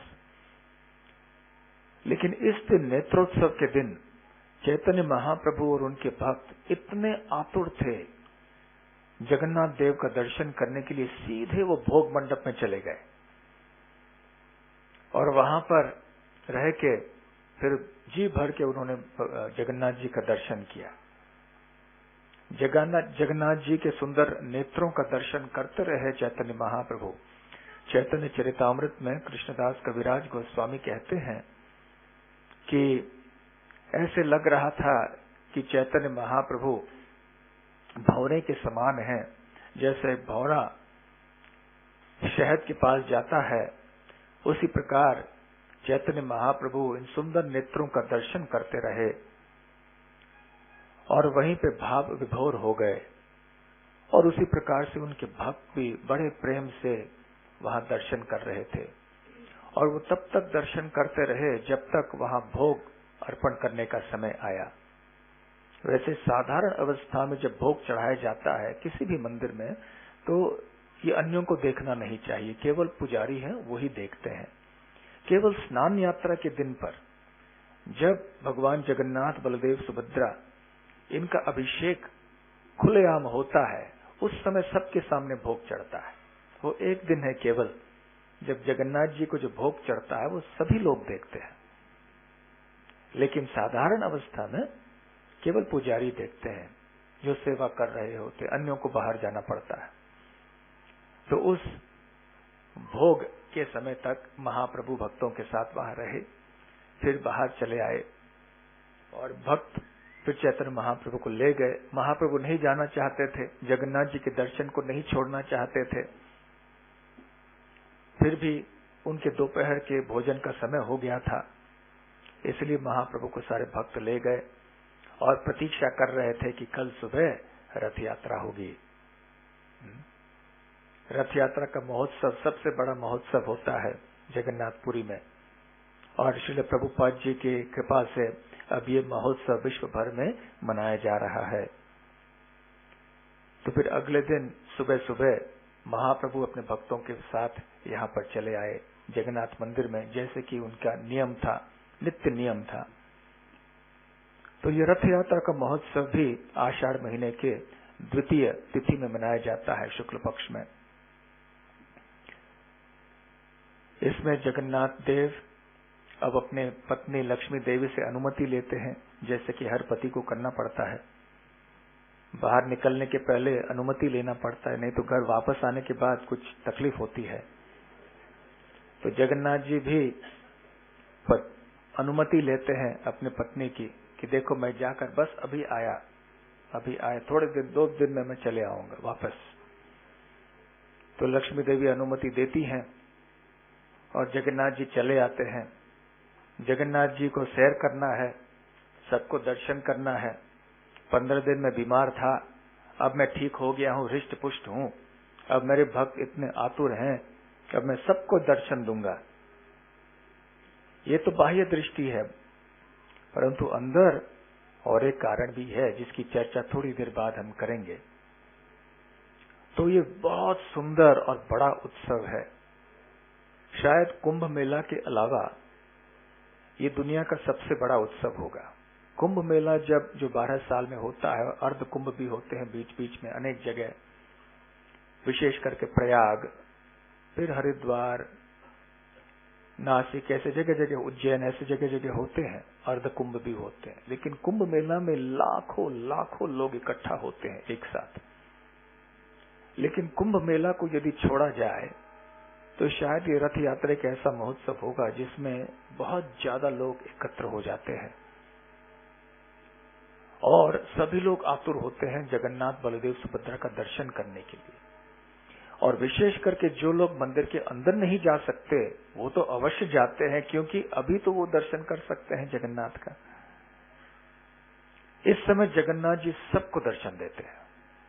लेकिन इस दिन, नेत्रोत्सव के दिन, चैतन्य महाप्रभु और उनके भक्त इतने आतुर थे जगन्नाथ देव का दर्शन करने के लिए, सीधे वो भोग मंडप में चले गए और वहां पर रह के फिर जी भर के उन्होंने जगन्नाथ जी का दर्शन किया। जगन्नाथ जी के सुंदर नेत्रों का दर्शन करते रहे चैतन्य महाप्रभु। चैतन्य चरितामृत में कृष्णदास कविराज गोस्वामी कहते हैं कि ऐसे लग रहा था कि चैतन्य महाप्रभु भंवरे के समान है, जैसे भंवरा शहद के पास जाता है, उसी प्रकार चैतन्य महाप्रभु इन सुंदर नेत्रों का दर्शन करते रहे और वहीं पे भाव विभोर हो गए। और उसी प्रकार से उनके भक्त भी बड़े प्रेम से वहां दर्शन कर रहे थे और वो तब तक दर्शन करते रहे जब तक वहां भोग अर्पण करने का समय आया। वैसे साधारण अवस्था में जब भोग चढ़ाया जाता है किसी भी मंदिर में, तो ये अन्यों को देखना नहीं चाहिए, केवल पुजारी हैं वही देखते हैं। केवल स्नान यात्रा के दिन पर जब भगवान जगन्नाथ, बलदेव, सुभद्रा, इनका अभिषेक खुलेआम होता है, उस समय सबके सामने भोग चढ़ता है। वो एक दिन है केवल जब जगन्नाथ जी को जो भोग चढ़ता है वो सभी लोग देखते हैं, लेकिन साधारण अवस्था में केवल पुजारी देखते हैं जो सेवा कर रहे होते, अन्यों को बाहर जाना पड़ता है। तो उस भोग के समय तक महाप्रभु भक्तों के साथ वहां रहे, फिर बाहर चले आए और भक्त फिर चैतन्य महाप्रभु को ले गए। महाप्रभु नहीं जाना चाहते थे, जगन्नाथ जी के दर्शन को नहीं छोड़ना चाहते थे। फिर भी उनके दोपहर के भोजन का समय हो गया था, इसलिए महाप्रभु को सारे भक्त ले गए और प्रतीक्षा कर रहे थे कि कल सुबह रथ यात्रा होगी। रथ यात्रा का महोत्सव सबसे बड़ा महोत्सव होता है जगन्नाथपुरी में, और श्रील प्रभुपाद जी की कृपा से अब ये महोत्सव विश्व भर में मनाया जा रहा है। तो फिर अगले दिन सुबह सुबह महाप्रभु अपने भक्तों के साथ यहाँ पर चले आए जगन्नाथ मंदिर में, जैसे कि उनका नियम था, नित्य नियम था। तो ये रथ यात्रा का महोत्सव भी आषाढ़ महीने के द्वितीय तिथि में मनाया जाता है, शुक्ल पक्ष में। इसमें जगन्नाथ देव अब अपने पत्नी लक्ष्मी देवी से अनुमति लेते हैं, जैसे कि हर पति को करना पड़ता है। बाहर निकलने के पहले अनुमति लेना पड़ता है, नहीं तो घर वापस आने के बाद कुछ तकलीफ होती है। तो जगन्नाथ जी भी अनुमति लेते हैं अपने पत्नी की कि देखो मैं जाकर बस अभी आया, थोड़े दिन 2 दिन में मैं चले आऊंगा वापस। तो लक्ष्मी देवी अनुमति देती हैं और जगन्नाथ जी चले आते हैं। जगन्नाथ जी को सैर करना है, सबको दर्शन करना है। 15 दिन में बीमार था, अब मैं ठीक हो गया हूँ, हृष्ट पुष्ट हूँ। अब मेरे भक्त इतने आतुर हैं, अब मैं सबको दर्शन दूंगा। ये तो बाह्य दृष्टि है, परंतु अंदर और एक कारण भी है जिसकी चर्चा थोड़ी देर बाद हम करेंगे। तो ये बहुत सुंदर और बड़ा उत्सव है। शायद कुंभ मेला के अलावा ये दुनिया का सबसे बड़ा उत्सव होगा। कुंभ मेला जब जो 12 साल में होता है, अर्ध कुंभ भी होते हैं बीच बीच में अनेक जगह, विशेष करके प्रयाग, फिर हरिद्वार, नासिक, ऐसे जगह जगह, उज्जैन, ऐसे जगह जगह होते हैं, अर्ध कुंभ भी होते हैं। लेकिन कुंभ मेला में लाखों लाखों लोग इकट्ठा होते हैं एक साथ। लेकिन कुंभ मेला को यदि छोड़ा जाए तो शायद ये रथ यात्रा एक ऐसा महोत्सव होगा जिसमें बहुत ज्यादा लोग एकत्र हो जाते हैं और सभी लोग आतुर होते हैं जगन्नाथ बलदेव सुभद्रा का दर्शन करने के लिए। और विशेष करके जो लोग मंदिर के अंदर नहीं जा सकते वो तो अवश्य जाते हैं, क्योंकि अभी तो वो दर्शन कर सकते हैं जगन्नाथ का। इस समय जगन्नाथ जी सबको दर्शन देते हैं।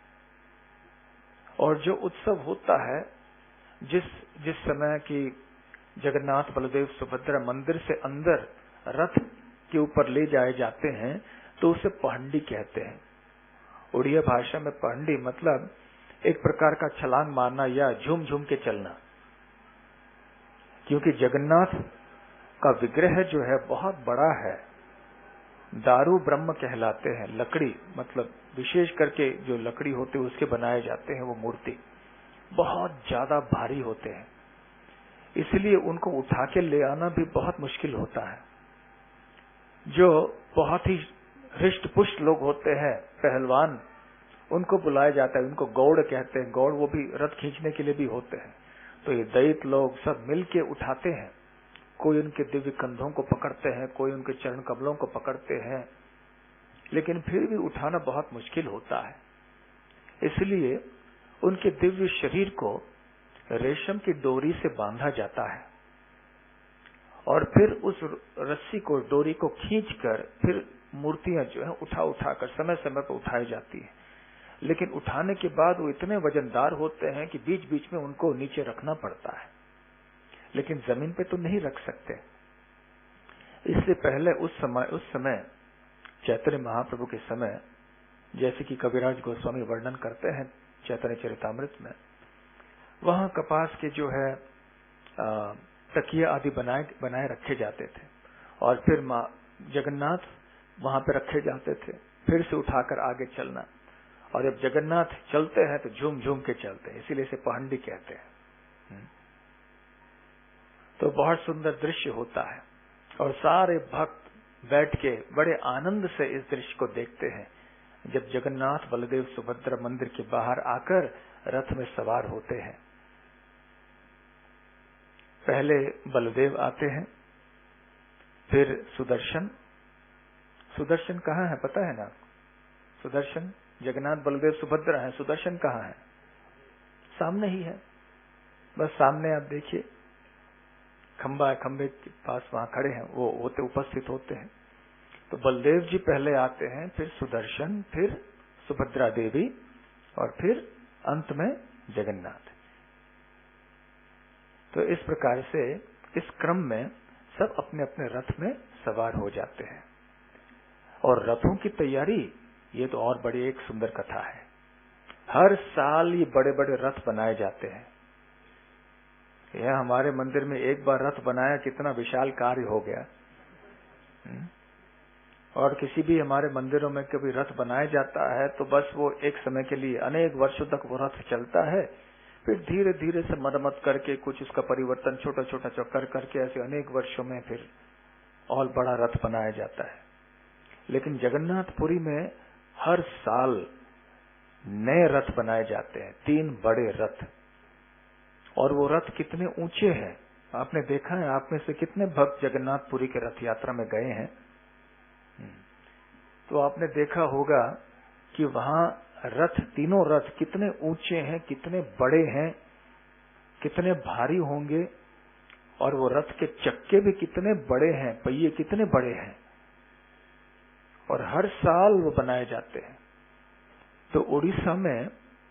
और जो उत्सव होता है, जिस समय की जगन्नाथ बलदेव सुभद्रा मंदिर से अंदर रथ के ऊपर ले जाए जाते हैं, तो उसे पहंडी कहते हैं। उड़िया भाषा में पहंडी मतलब एक प्रकार का छलांग मारना या झूम झूम के चलना, क्योंकि जगन्नाथ का विग्रह जो है बहुत बड़ा है। दारू ब्रह्म कहलाते हैं। लकड़ी मतलब विशेष करके जो लकड़ी होती है उसके बनाए जाते हैं, वो मूर्ति बहुत ज्यादा भारी होते हैं, इसलिए उनको उठा के ले आना भी बहुत मुश्किल होता है। जो बहुत ही हृष्ट पुष्ट लोग होते हैं, पहलवान, उनको बुलाया जाता है, उनको गौड़ कहते हैं। गौड़ वो भी रथ खींचने के लिए भी होते हैं। तो ये दैत लोग सब मिलके उठाते हैं। कोई उनके दिव्य कंधों को पकड़ते हैं, कोई उनके चरण कमलों को पकड़ते हैं, लेकिन फिर भी उठाना बहुत मुश्किल होता है। इसलिए उनके दिव्य शरीर को रेशम की डोरी से बांधा जाता है और फिर उस रस्सी को, डोरी को खींचकर फिर मूर्तियां जो है उठा उठाकर समय समय पर उठाई जाती है। लेकिन उठाने के बाद वो इतने वजनदार होते हैं कि बीच बीच में उनको नीचे रखना पड़ता है, लेकिन जमीन पे तो नहीं रख सकते। इसलिए पहले उस समय चैतन्य महाप्रभु के समय, जैसे कि कविराज गोस्वामी वर्णन करते हैं चैतन्य चरितामृत में, वहां कपास के जो है तकिए आदि बनाए रखे जाते थे और फिर जगन्नाथ वहां पे रखे जाते थे। फिर से उठाकर आगे चलना, और जब जगन्नाथ चलते हैं तो झूम झूम के चलते हैं, इसीलिए इसे पहंडी कहते हैं। तो बहुत सुंदर दृश्य होता है और सारे भक्त बैठ के बड़े आनंद से इस दृश्य को देखते हैं जब जगन्नाथ बलदेव सुभद्रा मंदिर के बाहर आकर रथ में सवार होते हैं। पहले बलदेव आते हैं, फिर सुदर्शन, सुदर्शन कहाँ है पता है ना? सुदर्शन, जगन्नाथ बलदेव सुभद्रा है, सुदर्शन कहाँ है? सामने ही है, बस सामने आप देखिए, खंबा है, खंबे के पास वहां खड़े हैं, वो होते उपस्थित होते हैं। तो बलदेव जी पहले आते हैं, फिर सुदर्शन, फिर सुभद्रा देवी, और फिर अंत में जगन्नाथ। तो इस प्रकार से इस क्रम में सब अपने अपने रथ में सवार हो जाते हैं। और रथों की तैयारी, ये तो और बड़ी एक सुंदर कथा है। हर साल ये बड़े बड़े रथ बनाए जाते हैं। यह हमारे मंदिर में एक बार रथ बनाया, कितना विशाल कार्य हो गया। और किसी भी हमारे मंदिरों में कभी रथ बनाया जाता है तो बस वो एक समय के लिए, अनेक वर्षों तक वो रथ चलता है, फिर धीरे धीरे से मरम्मत करके कुछ उसका परिवर्तन छोटा छोटा कर करके ऐसे अनेक वर्षों में फिर और बड़ा रथ बनाया जाता है। लेकिन जगन्नाथपुरी में हर साल नए रथ बनाए जाते हैं, 3 बड़े रथ। और वो रथ कितने ऊंचे हैं, आपने देखा है? आप में से कितने भक्त जगन्नाथपुरी के रथ यात्रा में गए हैं? तो आपने देखा होगा कि वहां रथ, तीनों रथ कितने ऊंचे हैं, कितने बड़े हैं, कितने भारी होंगे। और वो रथ के चक्के भी कितने बड़े हैं, पहिए कितने बड़े हैं। और हर साल वो बनाए जाते हैं। तो उड़ीसा में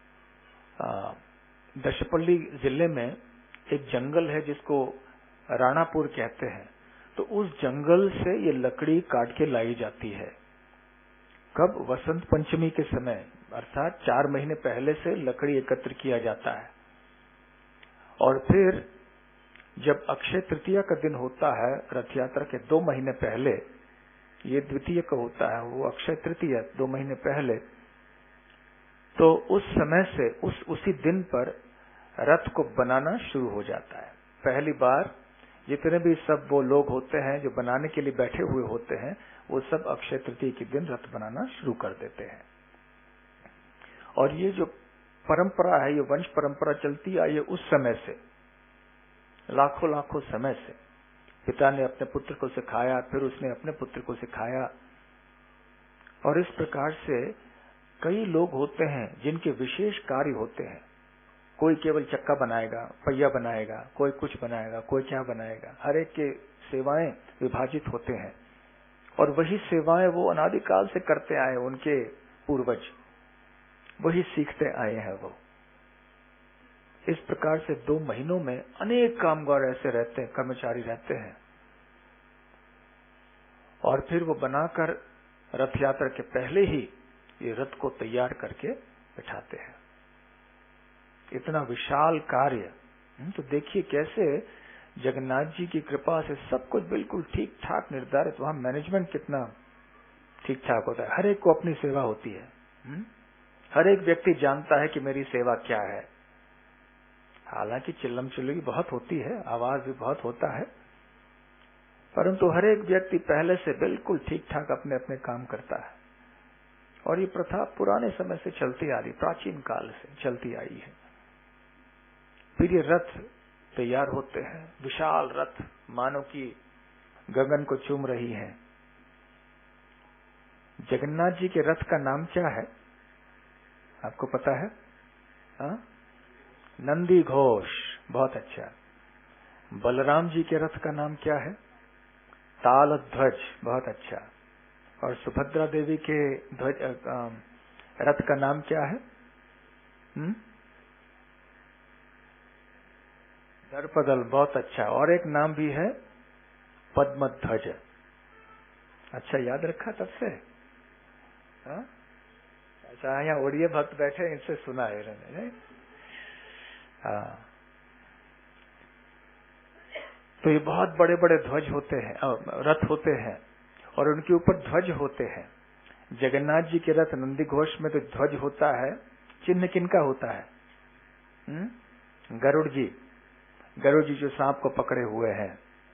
दशपल्ली जिले में एक जंगल है जिसको राणापुर कहते हैं। तो उस जंगल से ये लकड़ी काट के लाई जाती है। कब? वसंत पंचमी के समय, अर्थात 4 महीने पहले से लकड़ी एकत्र किया जाता है। और फिर जब अक्षय तृतीया का दिन होता है, रथ यात्रा के 2 महीने पहले, ये द्वितीय का होता है, वो अक्षय तृतीया 2 महीने पहले, तो उस समय से उसी दिन पर रथ को बनाना शुरू हो जाता है। पहली बार जितने भी सब वो लोग होते हैं जो बनाने के लिए बैठे हुए होते हैं, वो सब अक्षय तृतीया के दिन रथ बनाना शुरू कर देते हैं। और ये जो परंपरा है, ये वंश परंपरा चलती आई है उस समय से, लाखों लाखों समय से। पिता ने अपने पुत्र को सिखाया, फिर उसने अपने पुत्र को सिखाया। और इस प्रकार से कई लोग होते हैं जिनके विशेष कार्य होते हैं। कोई केवल चक्का बनाएगा, पहिया बनाएगा, कोई कुछ बनाएगा, कोई क्या बनाएगा। हर एक के सेवाएं विभाजित होते हैं। और वही सेवाएं वो अनादिकाल से करते आए, उनके पूर्वज वही सीखते आए हैं वो। इस प्रकार से 2 महीनों में अनेक कामगार ऐसे रहते हैं, कर्मचारी रहते हैं। और फिर वो बनाकर रथ यात्रा के पहले ही ये रथ को तैयार करके बिठाते हैं। इतना विशाल कार्य। तो देखिए कैसे जगन्नाथ जी की कृपा से सब कुछ बिल्कुल ठीक ठाक निर्धारित। वहां मैनेजमेंट कितना ठीक ठाक होता है। हर एक को अपनी सेवा होती है। हर एक व्यक्ति जानता है कि मेरी सेवा क्या है। हालांकि चिल्लम चिल्ली बहुत होती है, आवाज भी बहुत होता है, परंतु हर एक व्यक्ति पहले से बिल्कुल ठीक ठाक अपने अपने काम करता है। और ये प्रथा पुराने समय से चलती आ रही, प्राचीन काल से चलती आई है। फिर ये रथ तैयार होते हैं, विशाल रथ मानो कि गगन को चूम रही है। जगन्नाथ जी के रथ का नाम क्या है, आपको पता है? नंदी घोष। बहुत अच्छा। बलराम जी के रथ का नाम क्या है? ताल ध्वज। बहुत अच्छा। और सुभद्रा देवी के ध्वज रथ का नाम क्या है? दर्पदल। बहुत अच्छा। और एक नाम भी है पद्म ध्वज। अच्छा, याद रखा तब से? अच्छा, यहाँ ओडिया भक्त बैठे, इनसे सुना है इन्होंने। हाँ, तो ये बहुत बड़े बड़े ध्वज होते हैं, रथ होते हैं, और उनके ऊपर ध्वज होते हैं। जगन्नाथ जी के रथ नंदी घोष में तो ध्वज होता है। चिन्ह किनका होता है? गरुड़ जी। गरुड़ जी जो सांप को पकड़े हुए हैं।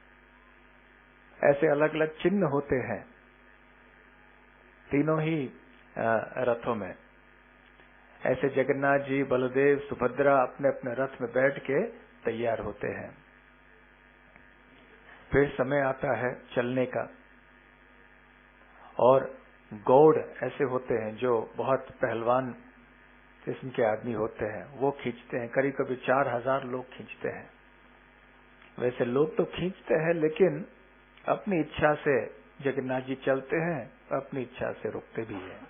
ऐसे अलग अलग चिन्ह होते हैं तीनों ही रथों में। ऐसे जगन्नाथ जी, बलदेव, सुभद्रा अपने अपने रथ में बैठ के तैयार होते हैं। फिर समय आता है चलने का। और गौड़ ऐसे होते हैं जो बहुत पहलवान किस्म के आदमी होते हैं, वो खींचते हैं, करीब कभी 4000 लोग खींचते हैं। वैसे लोग तो खींचते हैं, लेकिन अपनी इच्छा से जगन्नाथ जी चलते हैं, अपनी इच्छा से रुकते भी हैं।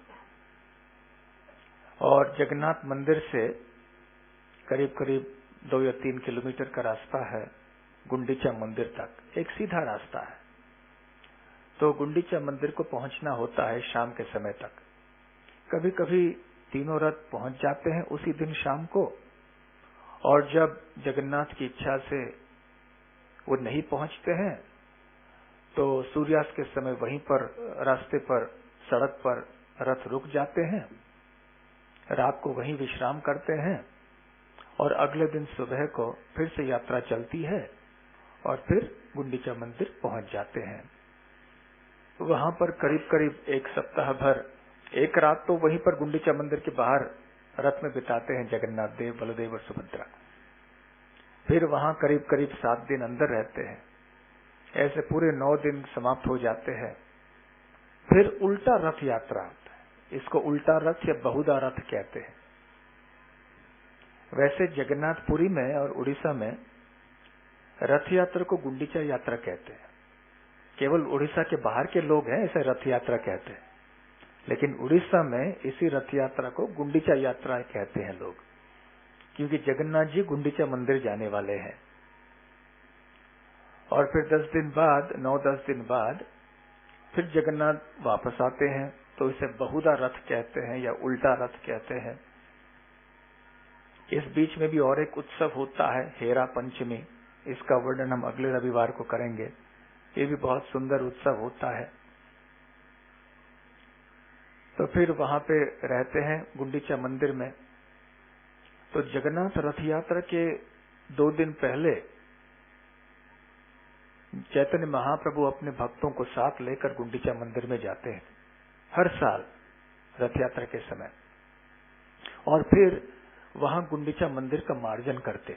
और जगन्नाथ मंदिर से करीब करीब 2 या 3 किलोमीटर का रास्ता है गुंडीचा मंदिर तक, एक सीधा रास्ता है। तो गुंडीचा मंदिर को पहुंचना होता है शाम के समय तक। कभी कभी तीनों रथ पहुंच जाते हैं उसी दिन शाम को, और जब जगन्नाथ की इच्छा से वो नहीं पहुंचते हैं तो सूर्यास्त के समय वहीं पर रास्ते पर सड़क पर रथ रुक जाते हैं, रात को वहीं विश्राम करते हैं और अगले दिन सुबह को फिर से यात्रा चलती है और फिर गुंडीचा मंदिर पहुंच जाते हैं। वहां पर करीब करीब 1 सप्ताह भर, एक रात तो वहीं पर गुंडीचा मंदिर के बाहर रथ में बिताते हैं जगन्नाथ देव, बलदेव और सुभद्रा। फिर वहां करीब करीब 7 दिन अंदर रहते हैं। ऐसे पूरे 9 दिन समाप्त हो जाते हैं। फिर उल्टा रथ यात्रा होता है, इसको उल्टा रथ या बहुधा रथ कहते हैं। वैसे जगन्नाथपुरी में और उड़ीसा में रथ यात्रा को गुंडीचा यात्रा कहते हैं। केवल उड़ीसा के बाहर के लोग हैं ऐसे रथ यात्रा कहते हैं, लेकिन उड़ीसा में इसी रथ यात्रा को गुंडीचा यात्रा कहते हैं लोग, क्योंकि जगन्नाथ जी गुंडीचा मंदिर जाने वाले हैं। और फिर 10 दिन बाद, 9-10 दिन बाद फिर जगन्नाथ वापस आते हैं, तो इसे बहुधा रथ कहते हैं या उल्टा रथ कहते हैं। इस बीच में भी और एक उत्सव होता है, हेरा पंचमी। इसका वर्णन हम अगले रविवार को करेंगे। ये भी बहुत सुंदर उत्सव होता है। तो फिर वहां पे रहते हैं गुंडीचा मंदिर में। तो जगन्नाथ रथ यात्रा के 2 दिन पहले चैतन्य महाप्रभु अपने भक्तों को साथ लेकर गुंडीचा मंदिर में जाते हैं हर साल रथ यात्रा के समय, और फिर वहां गुंडीचा मंदिर का मार्जन करते।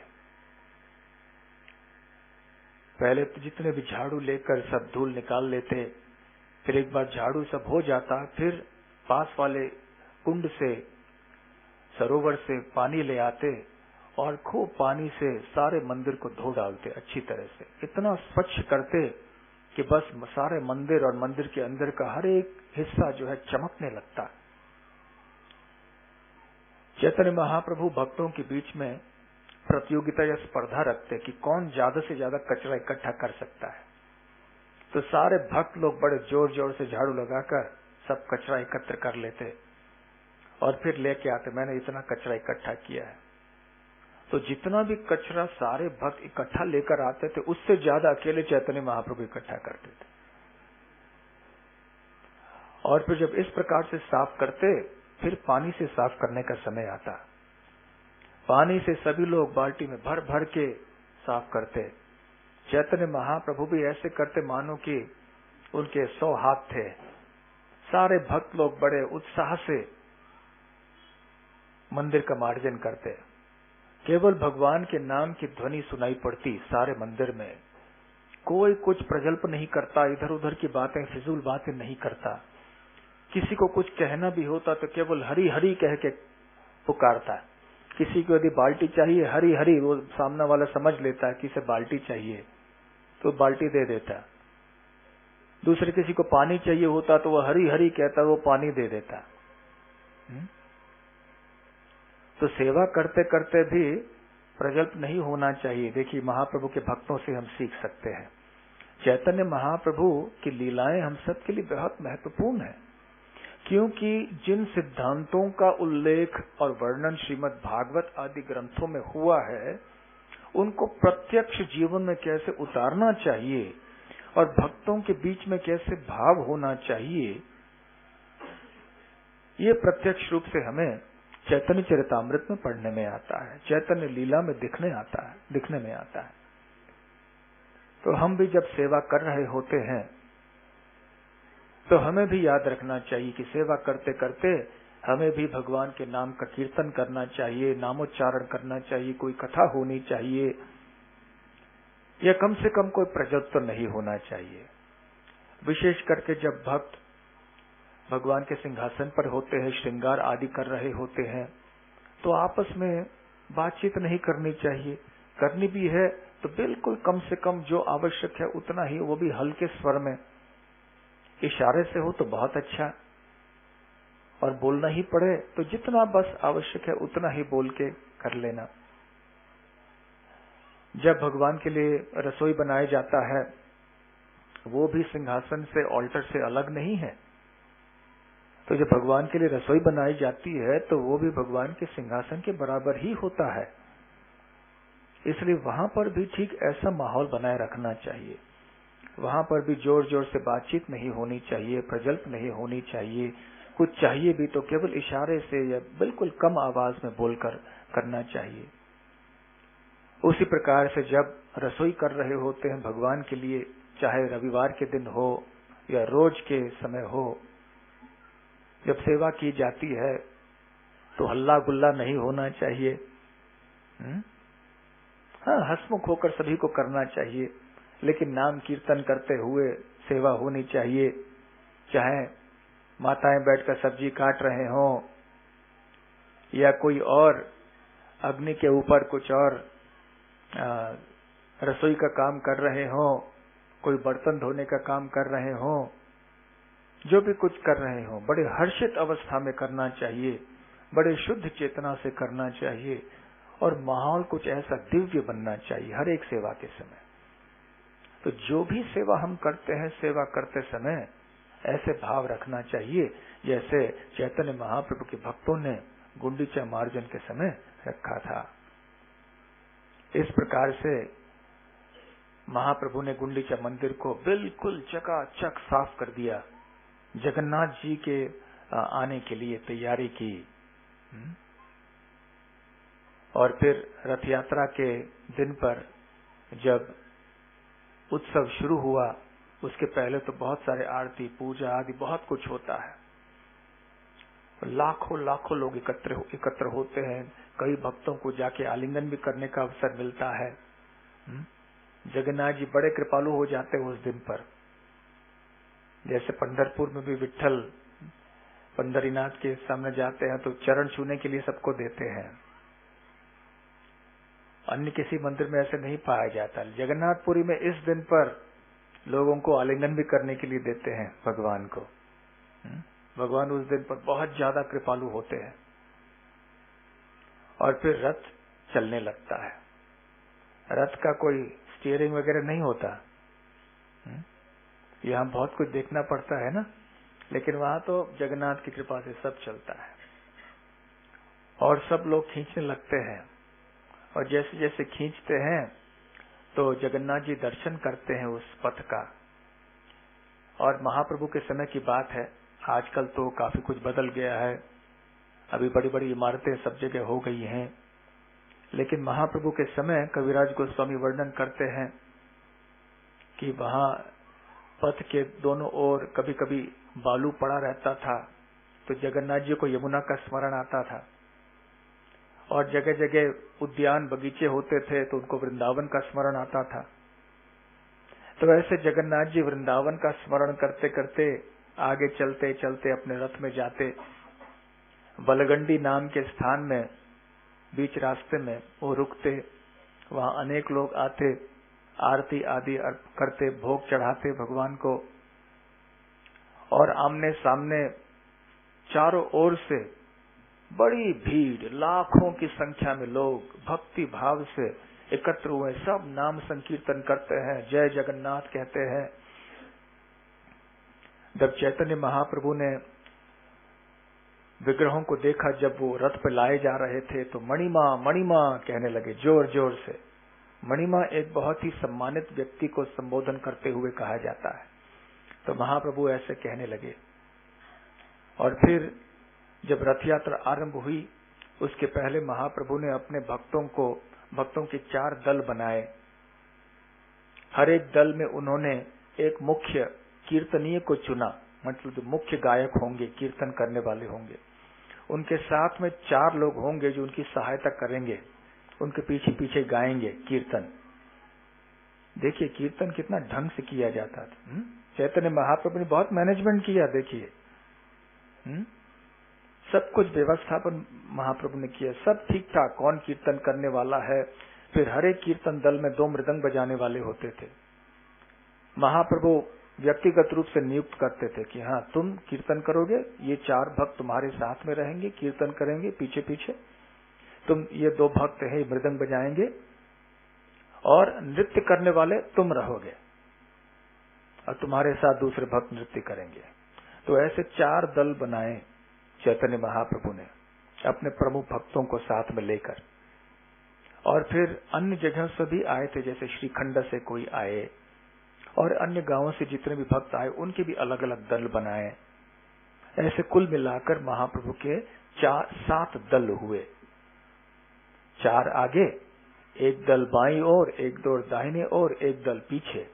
पहले तो जितने भी झाड़ू लेकर सब धूल निकाल लेते, फिर एक बार झाड़ू सब हो जाता, फिर पास वाले कुंड से, सरोवर से पानी ले आते और खूब पानी से सारे मंदिर को धो डालते अच्छी तरह से। इतना स्वच्छ करते कि बस सारे मंदिर और मंदिर के अंदर का हर एक हिस्सा जो है चमकने लगता। चैतन्य महाप्रभु भक्तों के बीच में प्रतियोगिता या स्पर्धा रखते कि कौन ज्यादा से ज्यादा कचरा इकट्ठा कर सकता है। तो सारे भक्त लोग बड़े जोर जोर से झाड़ू लगाकर सब कचरा एकत्र कर लेते और फिर लेके आते, मैंने इतना कचरा इकट्ठा किया है। तो जितना भी कचरा सारे भक्त इकट्ठा लेकर आते थे, उससे ज्यादा अकेले चैतन्य महाप्रभु इकट्ठा करते थे। और फिर जब इस प्रकार से साफ करते, फिर पानी से साफ करने का समय आता। पानी से सभी लोग बाल्टी में भर भर के साफ करते। चैतन्य महाप्रभु भी ऐसे करते मानो कि उनके 100 हाथ थे। सारे भक्त लोग बड़े उत्साह से मंदिर का मार्जन करते। केवल भगवान के नाम की ध्वनि सुनाई पड़ती सारे मंदिर में। कोई कुछ प्रजल्प नहीं करता, इधर उधर की बातें, फिजूल बातें नहीं करता। किसी को कुछ कहना भी होता तो केवल हरी हरी कह के पुकारता। किसी को यदि बाल्टी चाहिए, हरी हरी, वो सामने वाला समझ लेता है कि इसे बाल्टी चाहिए तो बाल्टी दे देता। दूसरे किसी को पानी चाहिए होता तो वो हरी हरी कहता, वो पानी दे देता। तो सेवा करते करते भी प्रजल्प नहीं होना चाहिए। देखिए, महाप्रभु के भक्तों से हम सीख सकते हैं। चैतन्य महाप्रभु की लीलाएं हम सबके लिए बहुत महत्वपूर्ण है, क्योंकि जिन सिद्धांतों का उल्लेख और वर्णन श्रीमद् भागवत आदि ग्रंथों में हुआ है, उनको प्रत्यक्ष जीवन में कैसे उतारना चाहिए और भक्तों के बीच में कैसे भाव होना चाहिए, ये प्रत्यक्ष रूप से हमें चैतन्य चरितामृत में पढ़ने में आता है, चैतन्य लीला में दिखने में आता है। तो हम भी जब सेवा कर रहे होते हैं तो हमें भी याद रखना चाहिए कि सेवा करते करते हमें भी भगवान के नाम का कीर्तन करना चाहिए, नामोच्चारण करना चाहिए, कोई कथा होनी चाहिए, या कम से कम कोई प्रजल्प तो नहीं होना चाहिए। विशेष करके जब भक्त भगवान के सिंहासन पर होते हैं, श्रृंगार आदि कर रहे होते हैं, तो आपस में बातचीत नहीं करनी चाहिए। करनी भी है तो बिल्कुल कम से कम जो आवश्यक है उतना ही, वो भी हल्के स्वर में, इशारे से हो तो बहुत अच्छा, और बोलना ही पड़े तो जितना बस आवश्यक है उतना ही बोल के कर लेना। जब भगवान के लिए रसोई बनाया जाता है, वो भी सिंहासन से, ऑल्टर से अलग नहीं है। तो जब भगवान के लिए रसोई बनाई जाती है तो वो भी भगवान के सिंहासन के बराबर ही होता है। इसलिए वहां पर भी ठीक ऐसा माहौल बनाए रखना चाहिए। वहां पर भी जोर जोर से बातचीत नहीं होनी चाहिए, प्रजल्प नहीं होनी चाहिए। कुछ चाहिए भी तो केवल इशारे से या बिल्कुल कम आवाज में बोलकर करना चाहिए। उसी प्रकार से जब रसोई कर रहे होते हैं भगवान के लिए, चाहे रविवार के दिन हो या रोज के समय हो, जब सेवा की जाती है तो हल्ला गुल्ला नहीं होना चाहिए। हाँ, हंसमुख होकर सभी को करना चाहिए, लेकिन नाम कीर्तन करते हुए सेवा होनी चाहिए। चाहे माताएं बैठकर सब्जी काट रहे हों या कोई और अग्नि के ऊपर कुछ और रसोई का काम कर रहे हों, कोई बर्तन धोने का काम कर रहे हों, जो भी कुछ कर रहे हों, बड़े हर्षित अवस्था में करना चाहिए, बड़े शुद्ध चेतना से करना चाहिए, और माहौल कुछ ऐसा दिव्य बनना चाहिए हर एक सेवा के समय। तो जो भी सेवा हम करते हैं, सेवा करते समय ऐसे भाव रखना चाहिए जैसे चैतन्य महाप्रभु के भक्तों ने गुंडीचा मार्जन के समय रखा था। इस प्रकार से महाप्रभु ने गुंडीचा मंदिर को बिल्कुल चकाचक साफ कर दिया। जगन्नाथ जी के आने के लिए तैयारी की, और फिर रथ यात्रा के दिन पर जब उत्सव शुरू हुआ, उसके पहले तो बहुत सारे आरती पूजा आदि बहुत कुछ होता है। लाखों लाखों लोग एकत्र होते हैं। कई भक्तों को जाके आलिंगन भी करने का अवसर मिलता है। जगन्नाथ जी बड़े कृपालु हो जाते हैं उस दिन पर। जैसे पंढरपुर में भी विट्ठल पंढरीनाथ के सामने जाते हैं तो चरण छूने के लिए सबको देते हैं। अन्य किसी मंदिर में ऐसे नहीं पाया जाता। जगन्नाथपुरी में इस दिन पर लोगों को आलिंगन भी करने के लिए देते हैं भगवान को। भगवान उस दिन पर बहुत ज्यादा कृपालु होते हैं। और फिर रथ चलने लगता है। रथ का कोई स्टीयरिंग वगैरह नहीं होता। यहाँ बहुत कुछ देखना पड़ता है ना, लेकिन वहां तो जगन्नाथ की कृपा से सब चलता है और सब लोग खींचने लगते हैं। और जैसे जैसे खींचते हैं तो जगन्नाथ जी दर्शन करते हैं उस पथ का। और महाप्रभु के समय की बात है, आजकल तो काफी कुछ बदल गया है। अभी बड़ी बड़ी इमारतें सब जगह हो गई हैं, लेकिन महाप्रभु के समय कविराज गोस्वामी वर्णन करते हैं कि वहां पथ के दोनों ओर कभी कभी बालू पड़ा रहता था, तो जगन्नाथ जी को यमुना का स्मरण आता था। और जगह जगह उद्यान बगीचे होते थे तो उनको वृंदावन का स्मरण आता था। तो ऐसे जगन्नाथ जी वृंदावन का स्मरण करते करते आगे चलते चलते अपने रथ में जाते। बलगंडी नाम के स्थान में बीच रास्ते में वो रुकते। वहां अनेक लोग आते, आरती आदि करते, भोग चढ़ाते भगवान को। और आमने सामने चारों ओर से बड़ी भीड़, लाखों की संख्या में लोग भक्ति भाव से एकत्र हुए। सब नाम संकीर्तन करते हैं, जय जगन्नाथ कहते हैं। जब चैतन्य महाप्रभु ने विग्रहों को देखा, जब वो रथ पर लाए जा रहे थे, तो मणिमा कहने लगे जोर जोर से। मणिमा एक बहुत ही सम्मानित व्यक्ति को संबोधन करते हुए कहा जाता है। तो महाप्रभु ऐसे कहने लगे। और फिर जब रथ यात्रा आरंभ हुई, उसके पहले महाप्रभु ने अपने भक्तों के 4 दल बनाए। हर एक दल में उन्होंने एक मुख्य कीर्तनीय को चुना, मतलब जो मुख्य गायक होंगे, कीर्तन करने वाले होंगे। उनके साथ में 4 लोग होंगे जो उनकी सहायता करेंगे, उनके पीछे पीछे गाएंगे कीर्तन। देखिए कीर्तन कितना ढंग से किया जाता था। चैतन्य महाप्रभु ने बहुत मैनेजमेंट किया। देखिए सब कुछ व्यवस्थापन महाप्रभु ने किया, सब ठीक ठाक। कौन कीर्तन करने वाला है, फिर हर एक कीर्तन दल में 2 मृदंग बजाने वाले होते थे। महाप्रभु व्यक्तिगत रूप से नियुक्त करते थे कि हाँ तुम कीर्तन करोगे, ये 4 भक्त तुम्हारे साथ में रहेंगे, कीर्तन करेंगे पीछे पीछे, तुम ये 2 भक्त है मृदंग बजाएंगे, और नृत्य करने वाले तुम रहोगे और तुम्हारे साथ दूसरे भक्त नृत्य करेंगे। तो ऐसे 4 दल बनाए चैतन्य महाप्रभु ने अपने प्रमुख भक्तों को साथ में लेकर। और फिर अन्य जगह से भी आए थे, जैसे श्रीखंड से कोई आए और अन्य गांवों से जितने भी भक्त आए उनके भी अलग अलग दल बनाए। ऐसे कुल मिलाकर महाप्रभु के 7 दल हुए, 4 आगे, 1 दल बाईं ओर, 1 दल दाहिने ओर, 1 दल पीछे।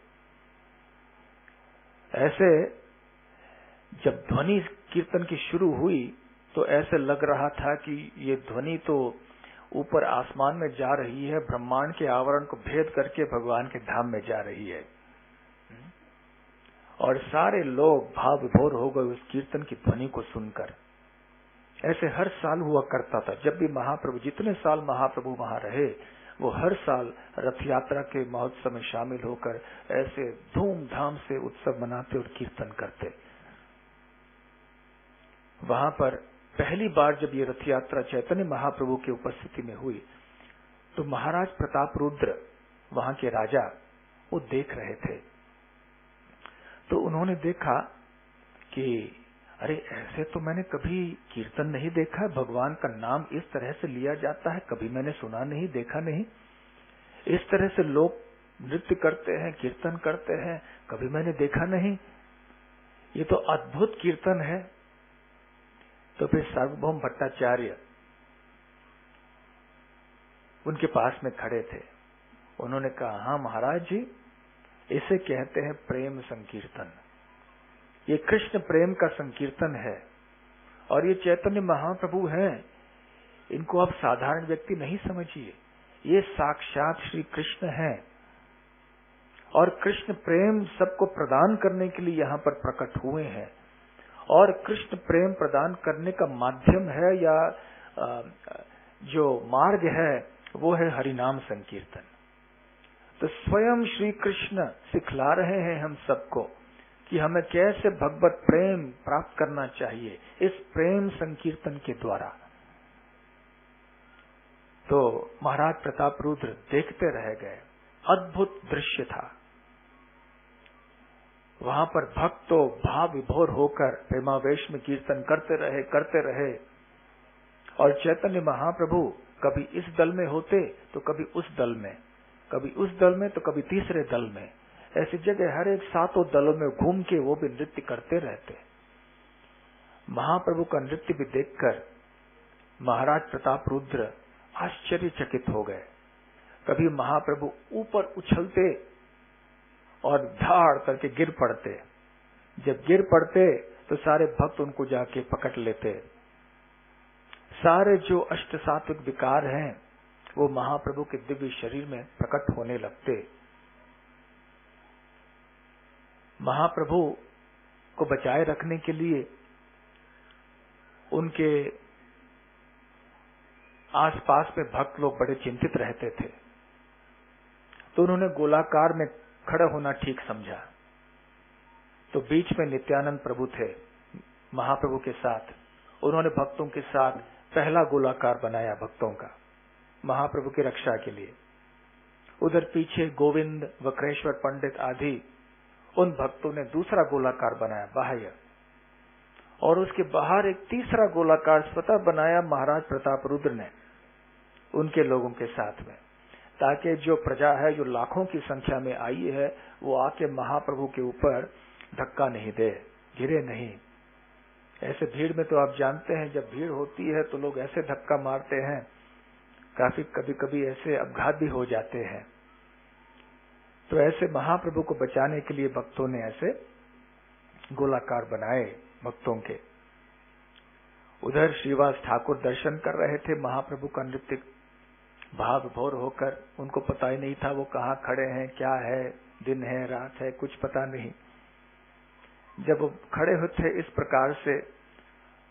ऐसे जब ध्वनि कीर्तन की शुरू हुई तो ऐसे लग रहा था कि ये ध्वनि तो ऊपर आसमान में जा रही है, ब्रह्मांड के आवरण को भेद करके भगवान के धाम में जा रही है। और सारे लोग भाव विभोर हो गए उस कीर्तन की ध्वनि को सुनकर। ऐसे हर साल हुआ करता था। जब भी महाप्रभु, जितने साल महाप्रभु वहां रहे, वो हर साल रथ यात्रा के महोत्सव में शामिल होकर ऐसे धूमधाम से उत्सव मनाते और कीर्तन करते। वहां पर पहली बार जब ये रथ यात्रा चैतन्य महाप्रभु की उपस्थिति में हुई तो महाराज प्रताप रुद्र, वहां के राजा, वो देख रहे थे। तो उन्होंने देखा कि अरे ऐसे तो मैंने कभी कीर्तन नहीं देखा, भगवान का नाम इस तरह से लिया जाता है, कभी मैंने सुना नहीं, देखा नहीं। इस तरह से लोग नृत्य करते हैं, कीर्तन करते हैं, कभी मैंने देखा नहीं। ये तो अद्भुत कीर्तन है। तो फिर सार्वभौम भट्टाचार्य उनके पास में खड़े थे। उन्होंने कहा, हाँ महाराज जी, इसे कहते हैं प्रेम संकीर्तन। ये कृष्ण प्रेम का संकीर्तन है और ये चैतन्य महाप्रभु हैं। इनको आप साधारण व्यक्ति नहीं समझिए, ये साक्षात श्री कृष्ण हैं और कृष्ण प्रेम सबको प्रदान करने के लिए यहाँ पर प्रकट हुए हैं। और कृष्ण प्रेम प्रदान करने का माध्यम है या जो मार्ग है वो है हरिनाम संकीर्तन। तो स्वयं श्री कृष्ण सिखला रहे हैं हम सबको कि हमें कैसे भगवत प्रेम प्राप्त करना चाहिए इस प्रेम संकीर्तन के द्वारा। तो महाराज प्रताप रुद्र देखते रह गए। अद्भुत दृश्य था। वहां पर भक्त तो भाव विभोर होकर प्रेमावेश में कीर्तन करते रहे। और चैतन्य महाप्रभु कभी इस दल में होते तो कभी उस दल में, कभी उस दल में तो कभी तीसरे दल में। ऐसी जगह हर एक 7 दलों में घूम के वो भी नृत्य करते रहते। महाप्रभु का नृत्य भी देखकर महाराज प्रताप रुद्र आश्चर्यचकित हो गए। कभी महाप्रभु ऊपर उछलते और धाड़ करके गिर पड़ते। जब गिर पड़ते तो सारे भक्त उनको जाके पकड़ लेते। सारे जो अष्ट सात्विक विकार हैं वो महाप्रभु के दिव्य शरीर में प्रकट होने लगते। महाप्रभु को बचाए रखने के लिए उनके आसपास में भक्त लोग बड़े चिंतित रहते थे। तो उन्होंने गोलाकार में खड़ा होना ठीक समझा। तो बीच में नित्यानंद प्रभु थे महाप्रभु के साथ। उन्होंने भक्तों के साथ पहला गोलाकार बनाया भक्तों का, महाप्रभु की रक्षा के लिए। उधर पीछे गोविंद, वक्रेश्वर पंडित आदि उन भक्तों ने दूसरा गोलाकार बनाया बाह्य। और उसके बाहर एक तीसरा गोलाकार स्वतः बनाया महाराज प्रताप रुद्र ने उनके लोगों के साथ में, ताकि जो प्रजा है, जो लाखों की संख्या में आई है, वो आके महाप्रभु के ऊपर धक्का नहीं दे, गिरे नहीं। ऐसे भीड़ में तो आप जानते हैं, जब भीड़ होती है तो लोग ऐसे धक्का मारते हैं, काफी कभी ऐसे अपघात भी हो जाते हैं। तो ऐसे महाप्रभु को बचाने के लिए भक्तों ने ऐसे गोलाकार बनाए भक्तों के। उधर श्रीवास ठाकुर दर्शन कर रहे थे महाप्रभु का नृत्य, भाव भोर होकर। उनको पता ही नहीं था वो कहाँ खड़े हैं, क्या है, दिन है रात है, कुछ पता नहीं। जब वो खड़े होते इस प्रकार से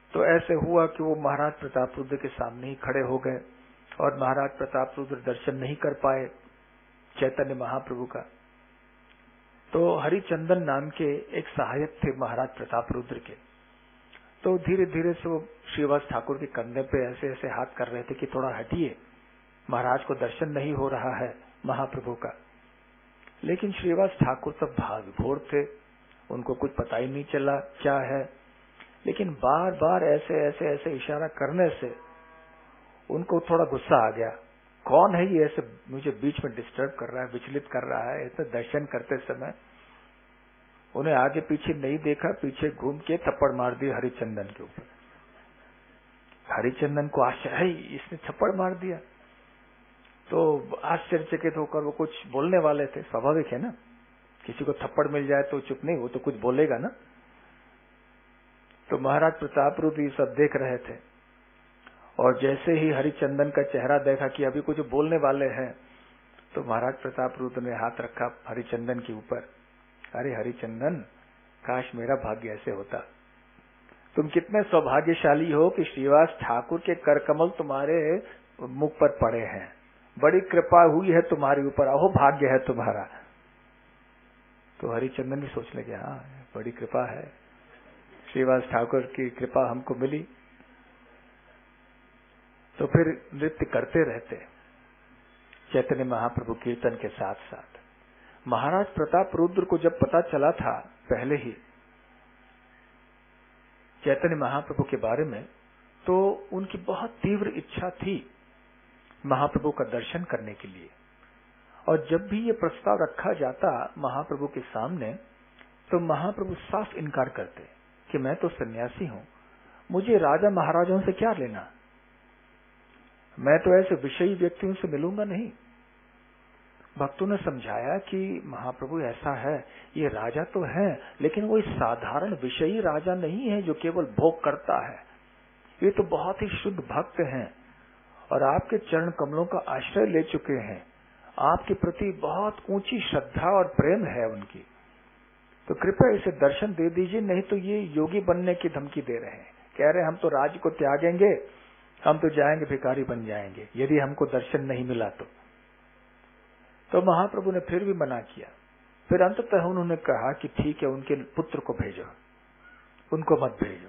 तो ऐसे हुआ कि वो महाराज प्रतापरुद्र के सामने ही खड़े हो गए और महाराज प्रतापरुद्र दर्शन नहीं कर पाए चैतन्य महाप्रभु का। तो हरिचंदन नाम के एक सहायक थे महाराज प्रतापरुद्र के। तो धीरे धीरे से वो श्रीवास ठाकुर के कंधे पे ऐसे ऐसे हाथ कर रहे थे कि थोड़ा हटिए, महाराज को दर्शन नहीं हो रहा है महाप्रभु का। लेकिन श्रीवास ठाकुर तो भाग भोर थे, उनको कुछ पता ही नहीं चला क्या है। लेकिन बार बार ऐसे ऐसे ऐसे इशारा करने से उनको थोड़ा गुस्सा आ गया। कौन है ये ऐसे मुझे बीच में डिस्टर्ब कर रहा है, विचलित कर रहा है। ऐसे दर्शन करते समय उन्हें आगे पीछे नहीं देखा, पीछे घूम के थप्पड़ मार दी हरिचंदन के ऊपर। हरिचंदन को आश्चर्य, इसने थप्पड़ मार दिया। तो आश्चर्यचकित होकर वो कुछ बोलने वाले थे, स्वाभाविक है ना, किसी को थप्पड़ मिल जाए तो चुप नहीं, वो तो कुछ बोलेगा ना। तो महाराज प्रतापरुद्र ये सब देख रहे थे और जैसे ही हरिचंदन का चेहरा देखा कि अभी कुछ बोलने वाले हैं, तो महाराज प्रतापरुद्र ने हाथ रखा हरिचंदन के ऊपर। अरे हरिचंदन, काश मेरा भाग्य ऐसे होता। तुम कितने सौभाग्यशाली हो कि श्रीवास ठाकुर के करकमल तुम्हारे मुख पर पड़े हैं, बड़ी कृपा हुई है तुम्हारे ऊपर, अहो भाग्य है तुम्हारा। तो हरिचंदन भी सोच लगे, हाँ बड़ी कृपा है, श्रीवास ठाकुर की कृपा हमको मिली। तो फिर नृत्य करते रहते चैतन्य महाप्रभु कीर्तन के साथ साथ। महाराज प्रतापरुद्र को जब पता चला था पहले ही चैतन्य महाप्रभु के बारे में, तो उनकी बहुत तीव्र इच्छा थी महाप्रभु का दर्शन करने के लिए। और जब भी ये प्रस्ताव रखा जाता महाप्रभु के सामने, तो महाप्रभु साफ इनकार करते कि मैं तो सन्यासी हूं, मुझे राजा महाराजाओं से क्या लेना, मैं तो ऐसे विषयी व्यक्तियों से मिलूंगा नहीं। भक्तों ने समझाया कि महाप्रभु ऐसा है, ये राजा तो है लेकिन वो साधारण विषयी राजा नहीं है जो केवल भोग करता है, ये तो बहुत ही शुद्ध भक्त हैं और आपके चरण कमलों का आश्रय ले चुके हैं, आपके प्रति बहुत ऊंची श्रद्धा और प्रेम है उनकी, तो कृपया इसे दर्शन दे दीजिए, नहीं तो ये योगी बनने की धमकी दे रहे हैं, कह रहे हम तो राज्य को त्यागेंगे, हम तो जाएंगे भिखारी बन जाएंगे यदि हमको दर्शन नहीं मिला तो महाप्रभु ने फिर भी मना किया। फिर अंततः उन्होंने कहा कि ठीक है, उनके पुत्र को भेजो, उनको मत भेजो,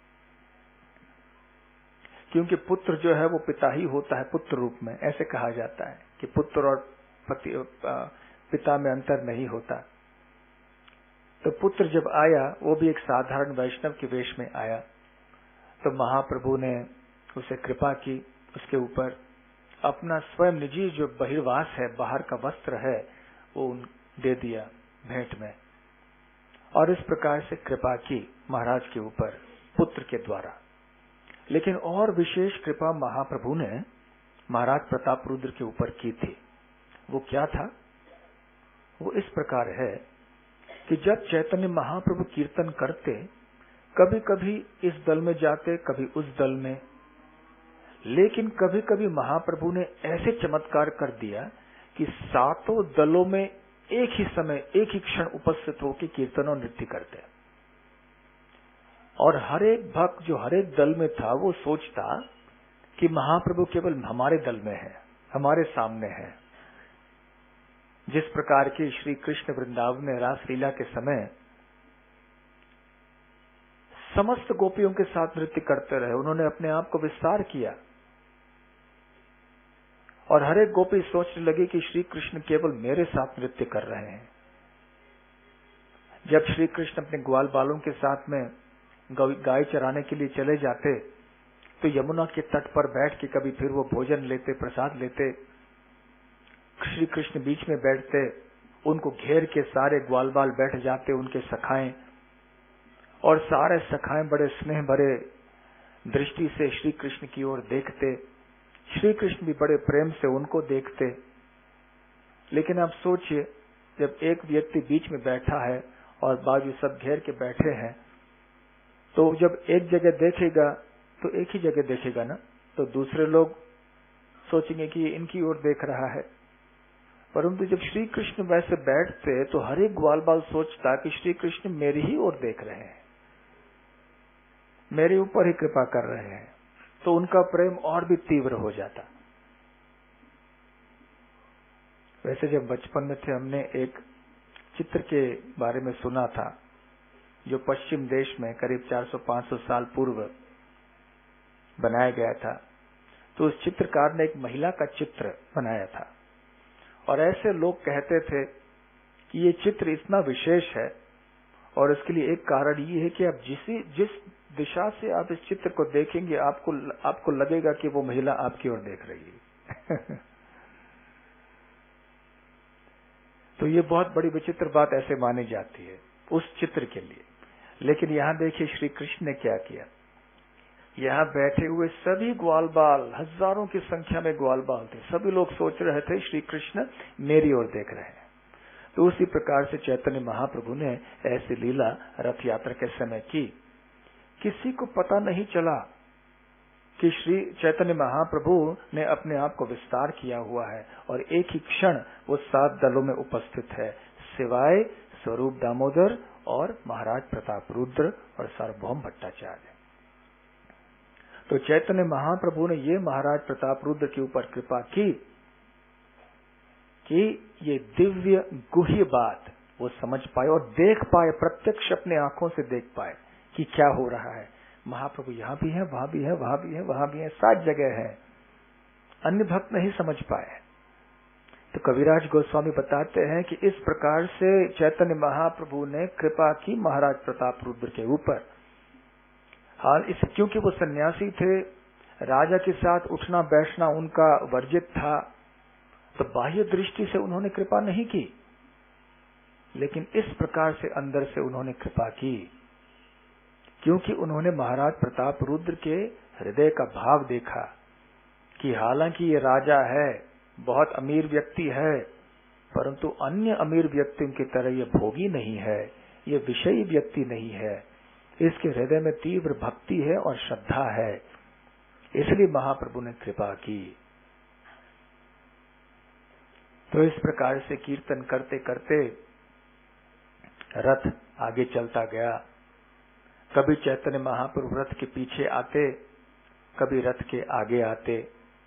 क्योंकि पुत्र जो है वो पिता ही होता है पुत्र रूप में, ऐसे कहा जाता है कि पुत्र और पिता में अंतर नहीं होता। तो पुत्र जब आया वो भी एक साधारण वैष्णव के वेश में आया, तो महाप्रभु ने उसे कृपा की, उसके ऊपर अपना स्वयं निजी जो बहिर्वास है, बाहर का वस्त्र है, वो दे दिया भेंट में, और इस प्रकार से कृपा की महाराज के ऊपर पुत्र के द्वारा। लेकिन और विशेष कृपा महाप्रभु ने महाराज प्रतापरुद्र के ऊपर की थी। वो क्या था? वो इस प्रकार है कि जब चैतन्य महाप्रभु कीर्तन करते, कभी कभी इस दल में जाते, कभी उस दल में, लेकिन कभी कभी महाप्रभु ने ऐसे चमत्कार कर दिया कि सातों दलों में एक ही समय एक ही क्षण उपस्थित होकर कीर्तन और नृत्य करते, और हर एक भक्त जो हर एक दल में था वो सोचता कि महाप्रभु केवल हमारे दल में है, हमारे सामने है। जिस प्रकार की श्री कृष्ण वृंदावन में रासलीला के समय समस्त गोपियों के साथ नृत्य करते रहे, उन्होंने अपने आप को विस्तार किया और हर एक गोपी सोचने लगी कि श्री कृष्ण केवल मेरे साथ नृत्य कर रहे हैं। जब श्री कृष्ण अपने ग्वाल बालों के साथ में गाय चराने के लिए चले जाते, तो यमुना के तट पर बैठ के कभी फिर वो भोजन लेते, प्रसाद लेते, श्री कृष्ण बीच में बैठते, उनको घेर के सारे ग्वाल बाल बैठ जाते, उनके सखाएं, और सारे सखाएं बड़े स्नेह भरे दृष्टि से श्री कृष्ण की ओर देखते, श्री कृष्ण भी बड़े प्रेम से उनको देखते। लेकिन आप सोचिए, जब एक व्यक्ति बीच में बैठा है और बाजू सब घेर के बैठे हैं, तो जब एक जगह देखेगा तो एक ही जगह देखेगा ना, तो दूसरे लोग सोचेंगे कि ये इनकी ओर देख रहा है। परंतु जब श्री कृष्ण वैसे बैठते तो हर एक ग्वाल बाल सोचता कि श्री कृष्ण मेरी ही ओर देख रहे हैं। मेरे ऊपर ही कृपा कर रहे हैं, तो उनका प्रेम और भी तीव्र हो जाता। वैसे जब बचपन में थे, हमने एक चित्र के बारे में सुना था जो पश्चिम देश में करीब 400-500 साल पूर्व बनाया गया था। तो उस चित्रकार ने एक महिला का चित्र बनाया था और ऐसे लोग कहते थे कि ये चित्र इतना विशेष है और इसके लिए एक कारण ये है कि आप जिस दिशा से आप इस चित्र को देखेंगे आपको लगेगा कि वो महिला आपकी ओर देख रही है। तो ये बहुत बड़ी विचित्र बात ऐसे मानी जाती है उस चित्र के लिए। लेकिन यहाँ देखिए श्री कृष्ण ने क्या किया। यहाँ बैठे हुए सभी ग्वाल बाल, हजारों की संख्या में ग्वाल बाल थे, सभी लोग सोच रहे थे श्री कृष्ण मेरी ओर देख रहे हैं। तो उसी प्रकार से चैतन्य महाप्रभु ने ऐसी लीला रथ यात्रा के समय की। किसी को पता नहीं चला कि श्री चैतन्य महाप्रभु ने अपने आप को विस्तार किया हुआ है और एक ही क्षण वो 7 दलों में उपस्थित है, सिवाय स्वरूप दामोदर और महाराज प्रताप रुद्र और सार्वभौम भट्टाचार्य। तो चैतन्य महाप्रभु ने ये महाराज प्रताप रुद्र के ऊपर कृपा की कि ये दिव्य गुह्य बात वो समझ पाए और देख पाए, प्रत्यक्ष अपने आंखों से देख पाए कि क्या हो रहा है। महाप्रभु यहाँ भी है, वहां भी है, वहां भी है, वहां भी है, 7 जगह है। अन्य भक्त नहीं समझ पाए। तो कविराज गोस्वामी बताते हैं कि इस प्रकार से चैतन्य महाप्रभु ने कृपा की महाराज प्रताप रुद्र के ऊपर। हाल इस क्योंकि वो सन्यासी थे, राजा के साथ उठना बैठना उनका वर्जित था, तो बाह्य दृष्टि से उन्होंने कृपा नहीं की, लेकिन इस प्रकार से अंदर से उन्होंने कृपा की, क्योंकि उन्होंने महाराज प्रताप रुद्र के हृदय का भाव देखा कि हालांकि ये राजा है, बहुत अमीर व्यक्ति है, परंतु अन्य अमीर व्यक्तियों की तरह ये भोगी नहीं है, ये विषयी व्यक्ति नहीं है, इसके हृदय में तीव्र भक्ति है और श्रद्धा है। इसलिए महाप्रभु ने कृपा की। तो इस प्रकार से कीर्तन करते करते रथ आगे चलता गया। कभी चैतन्य महाप्रभु रथ के पीछे आते, कभी रथ के आगे आते।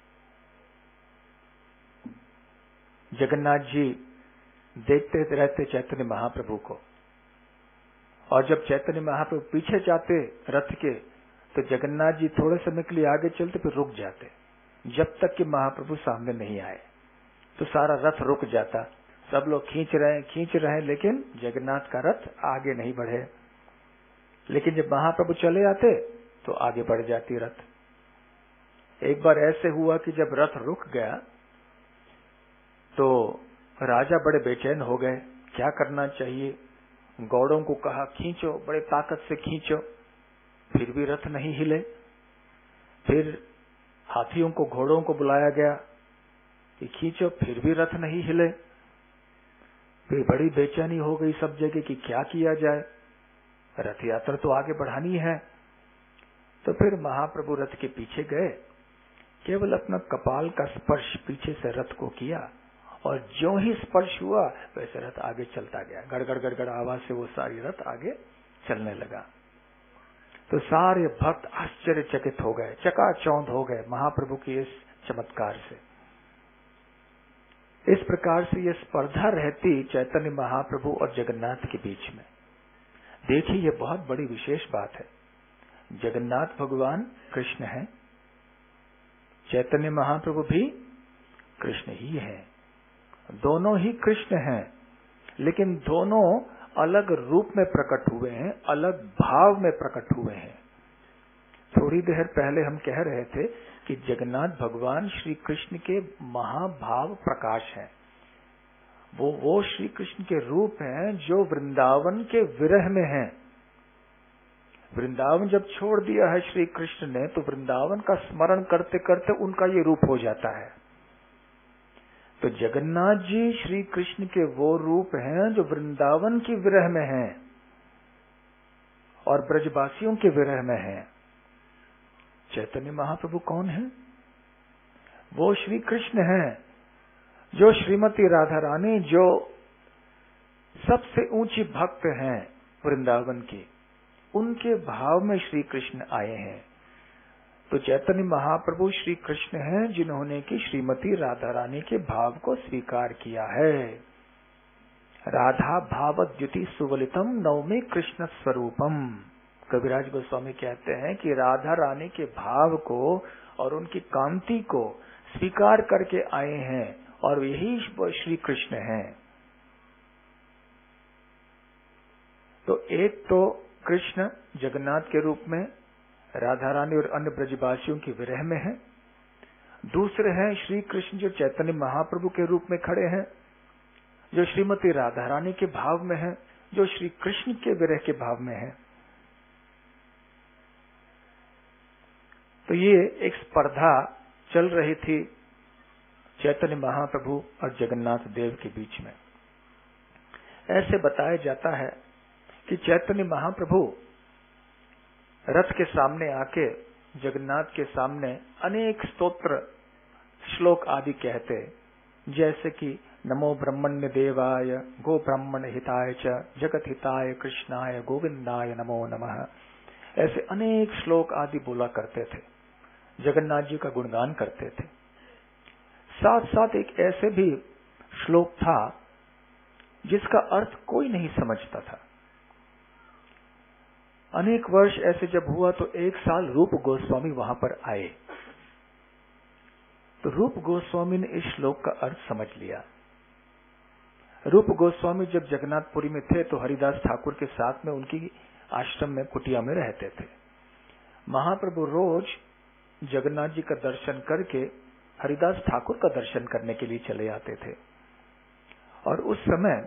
जगन्नाथ जी देखते रहते चैतन्य महाप्रभु को, और जब चैतन्य महाप्रभु पीछे जाते रथ के, तो जगन्नाथ जी थोड़े समय के लिए आगे चलते फिर रुक जाते, जब तक कि महाप्रभु सामने नहीं आए। तो सारा रथ रुक जाता, सब लोग खींच रहे हैं, लेकिन जगन्नाथ का रथ आगे नहीं बढ़े। लेकिन जब महाप्रभु चले आते तो आगे बढ़ जाती रथ। एक बार ऐसे हुआ कि जब रथ रुक गया तो राजा बड़े बेचैन हो गए, क्या करना चाहिए। गौड़ों को कहा खींचो, बड़े ताकत से खींचो, फिर भी रथ नहीं हिले। फिर हाथियों को, घोड़ों को बुलाया गया कि खींचो, फिर भी रथ नहीं हिले। फिर बड़ी बेचैनी हो गई सब जगह कि क्या किया जाए, रथ यात्रा तो आगे बढ़ानी है। तो फिर महाप्रभु रथ के पीछे गए, केवल अपना कपाल का स्पर्श पीछे से रथ को किया, और ज्यों ही स्पर्श हुआ वैसे रथ आगे चलता गया। गड़गड़ गड़गड़ आवाज से वो सारी रथ आगे चलने लगा। तो सारे भक्त आश्चर्यचकित हो गए, चकाचौंध हो गए महाप्रभु के इस चमत्कार से। इस प्रकार से ये स्पर्धा रहती चैतन्य महाप्रभु और जगन्नाथ के बीच में। देखिए, ये बहुत बड़ी विशेष बात है। जगन्नाथ भगवान कृष्ण हैं, चैतन्य महाप्रभु भी कृष्ण ही हैं, दोनों ही कृष्ण हैं, लेकिन दोनों अलग रूप में प्रकट हुए हैं, अलग भाव में प्रकट हुए हैं। थोड़ी देर पहले हम कह रहे थे कि जगन्नाथ भगवान श्री कृष्ण के महाभाव प्रकाश हैं। वो श्री कृष्ण के रूप हैं जो वृंदावन के विरह में हैं। वृंदावन जब छोड़ दिया है श्री कृष्ण ने, तो वृंदावन का स्मरण करते करते उनका ये रूप हो जाता है। तो जगन्नाथ जी श्री कृष्ण के वो रूप हैं जो वृंदावन की विरह में हैं और ब्रजवासियों के विरह में हैं। चैतन्य महाप्रभु कौन है? वो श्री कृष्ण हैं जो श्रीमती राधा रानी, जो सबसे ऊंची भक्त हैं वृंदावन की, उनके भाव में श्री कृष्ण आए हैं। तो चैतन्य महाप्रभु श्री कृष्ण हैं जिन्होंने कि श्रीमती राधा रानी के भाव को स्वीकार किया है। राधा भावद्युति सुवलितम नवमी कृष्ण स्वरूपम। कविराज गोस्वामी कहते हैं कि राधा रानी के भाव को और उनकी कांति को स्वीकार करके आए हैं और यही श्री कृष्ण हैं। तो एक तो कृष्ण जगन्नाथ के रूप में राधा रानी और अन्य ब्रजवासियों की विरह में है। दूसरे हैं श्री कृष्ण जो चैतन्य महाप्रभु के रूप में खड़े हैं, जो श्रीमती राधा रानी के भाव में है, जो श्री कृष्ण के विरह के भाव में है। तो ये एक स्पर्धा चल रही थी चैतन्य महाप्रभु और जगन्नाथ देव के बीच में। ऐसे बताया जाता है कि चैतन्य महाप्रभु रथ के सामने आके जगन्नाथ के सामने अनेक स्तोत्र श्लोक आदि कहते, जैसे कि नमो ब्रह्मण्य देवाय गो ब्राह्मण हिताय च जगत हिताय कृष्णाय गोविंदाय नमो नमः। ऐसे अनेक श्लोक आदि बोला करते थे, जगन्नाथ जी का गुणगान करते थे। साथ साथ एक ऐसे भी श्लोक था जिसका अर्थ कोई नहीं समझता था। अनेक वर्ष ऐसे जब हुआ तो एक साल रूप गोस्वामी वहां पर आए। तो रूप गोस्वामी ने इस श्लोक का अर्थ समझ लिया। रूप गोस्वामी जब जगन्नाथपुरी में थे तो हरिदास ठाकुर के साथ में उनकी आश्रम में कुटिया में रहते थे। महाप्रभु रोज जगन्नाथ जी का दर्शन करके हरिदास ठाकुर का दर्शन करने के लिए चले आते थे। और उस समय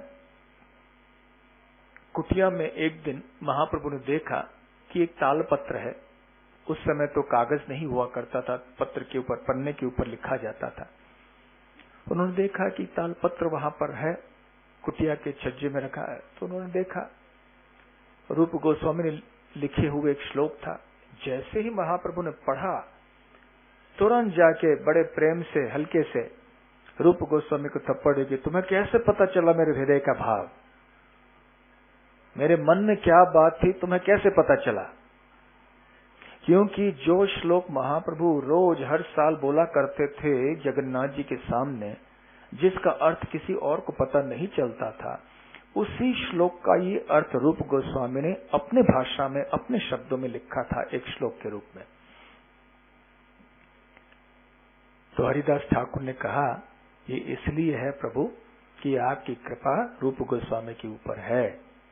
कुटिया में एक दिन महाप्रभु ने देखा कि एक तालपत्र है। उस समय तो कागज नहीं हुआ करता था, पत्र के ऊपर पन्ने के ऊपर लिखा जाता था। उन्होंने देखा कि तालपत्र वहां पर है, कुटिया के छज्जे में रखा है। तो उन्होंने देखा रूप गोस्वामी ने लिखे हुए एक श्लोक था। जैसे ही महाप्रभु ने पढ़ा तुरंत जाके बड़े प्रेम से हल्के से रूप गोस्वामी को थप्पड़ देगी, तुम्हें कैसे पता चला मेरे हृदय का भाव, मेरे मन में क्या बात थी, तुम्हें कैसे पता चला? क्योंकि जो श्लोक महाप्रभु रोज हर साल बोला करते थे जगन्नाथ जी के सामने, जिसका अर्थ किसी और को पता नहीं चलता था, उसी श्लोक का ये अर्थ रूप गोस्वामी ने अपने भाषा में अपने शब्दों में लिखा था एक श्लोक के रूप में। तो हरिदास ठाकुर ने कहा ये इसलिए है प्रभु कि आपकी कृपा रूप गोस्वामी के ऊपर है।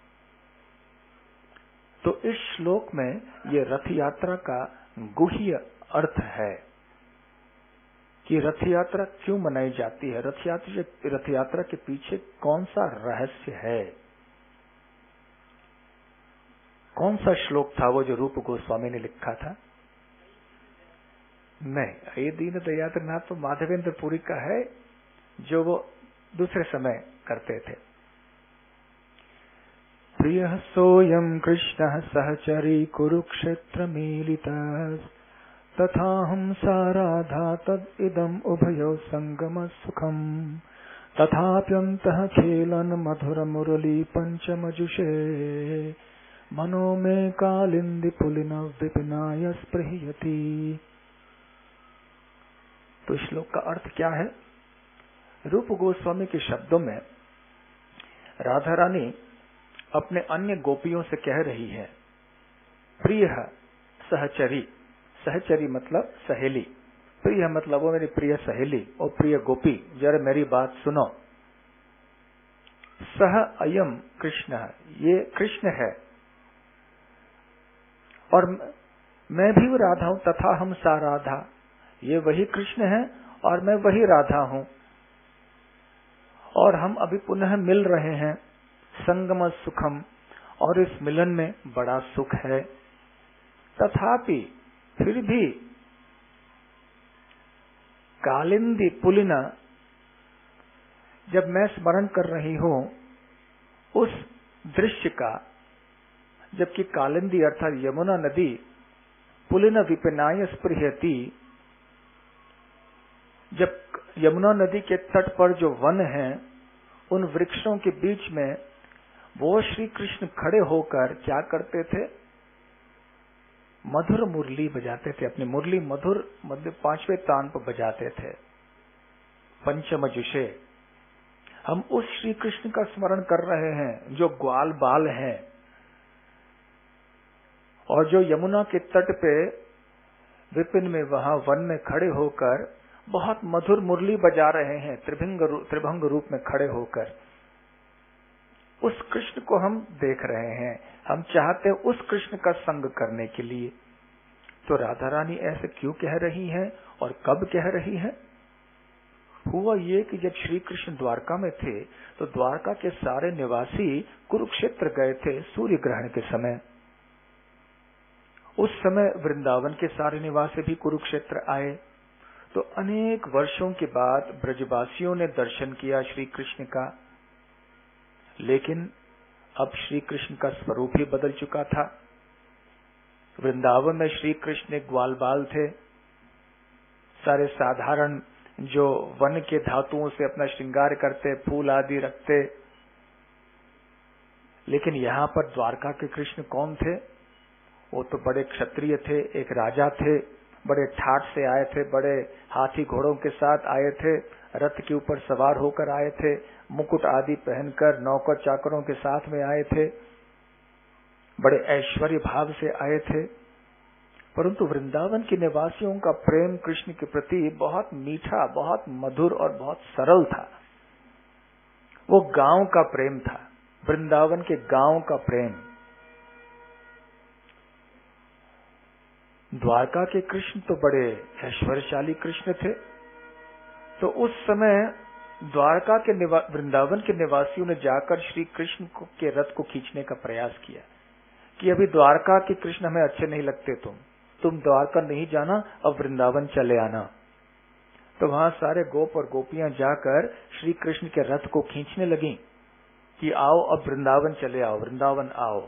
तो इस श्लोक में ये रथ यात्रा का गुह्य अर्थ है कि रथ यात्रा क्यों मनाई जाती है, रथ यात्रा के पीछे कौन सा रहस्य है। कौन सा श्लोक था वो जो रूप गोस्वामी ने लिखा था? नहीं, ये दीन दयाद्रनाथ तो माधवेंद्र पुरी का है जो वो दूसरे समय करते थे। प्रियः सोऽयं कृष्णः सहचरी कुरुक्षेत्र मीलितः तथाहं सा राधा तद् इदम् उभयो संगम सुखम् तथाप्यन्तः खेलन मधुर मुरली पंचमजुषे मनो मे कालिंदी पुलिन विपिनाय स्पृहयति। तो श्लोक का अर्थ क्या है? रूप गोस्वामी के शब्दों में राधा रानी अपने अन्य गोपियों से कह रही है, प्रिय सहचरी, सहचरी मतलब सहेली, प्रिय मतलब वो मेरी प्रिय सहेली और प्रिय गोपी, जरा मेरी बात सुनो। सह अयम कृष्ण, ये कृष्ण है और मैं भी राधा हूं, तथा हम सा राधा, ये वही कृष्ण है और मैं वही राधा हूं और हम अभी पुनः मिल रहे हैं। संगम सुखम, और इस मिलन में बड़ा सुख है। तथापि फिर भी कालिंदी पुलिना, जब मैं स्मरण कर रही हूं उस दृश्य का, जबकि कालिंदी अर्थात यमुना नदी पुलिन विपिनाय स्पृहयति, जब यमुना नदी के तट पर जो वन है उन वृक्षों के बीच में वो श्री कृष्ण खड़े होकर क्या करते थे? मधुर मुरली बजाते थे, अपनी मुरली मधुर मध्य 5वें तान पर बजाते थे। पंचम जुषे, हम उस श्री कृष्ण का स्मरण कर रहे हैं जो ग्वाल बाल हैं और जो यमुना के तट पे विपिन में वहां वन में खड़े होकर बहुत मधुर मुरली बजा रहे हैं, त्रिभंग रूप में खड़े होकर उस कृष्ण को हम देख रहे हैं। हम चाहते हैं उस कृष्ण का संग करने के लिए। तो राधा रानी ऐसे क्यों कह रही हैं और कब कह रही हैं? हुआ ये कि जब श्री कृष्ण द्वारका में थे तो द्वारका के सारे निवासी कुरुक्षेत्र गए थे सूर्य ग्रहण के समय। उस समय वृंदावन के सारे निवासी भी कुरुक्षेत्र आए। तो अनेक वर्षों के बाद ब्रजवासियों ने दर्शन किया श्री कृष्ण का, लेकिन अब श्री कृष्ण का स्वरूप ही बदल चुका था। वृंदावन में श्री कृष्ण एक ग्वाल बाल थे, सारे साधारण जो वन के धातुओं से अपना श्रृंगार करते, फूल आदि रखते। लेकिन यहाँ पर द्वारका के कृष्ण कौन थे? वो तो बड़े क्षत्रिय थे, एक राजा थे, बड़े ठाठ से आए थे, बड़े हाथी घोड़ों के साथ आए थे, रथ के ऊपर सवार होकर आए थे, मुकुट आदि पहनकर नौकर चाकरों के साथ में आए थे, बड़े ऐश्वर्य भाव से आए थे। परंतु वृंदावन के निवासियों का प्रेम कृष्ण के प्रति बहुत मीठा, बहुत मधुर और बहुत सरल था। वो गांव का प्रेम था, वृंदावन के गांव का प्रेम। द्वारका के कृष्ण तो बड़े ऐश्वर्यशाली कृष्ण थे। तो उस समय द्वारका के वृंदावन के निवासियों ने जाकर श्री कृष्ण के रथ को खींचने का प्रयास किया कि अभी द्वारका के कृष्ण हमें अच्छे नहीं लगते, तुम द्वारका नहीं जाना, अब वृंदावन चले आना। तो वहां सारे गोप और गोपियां जाकर श्री कृष्ण के रथ को खींचने लगी कि आओ अब वृंदावन चले आओ, वृंदावन आओ।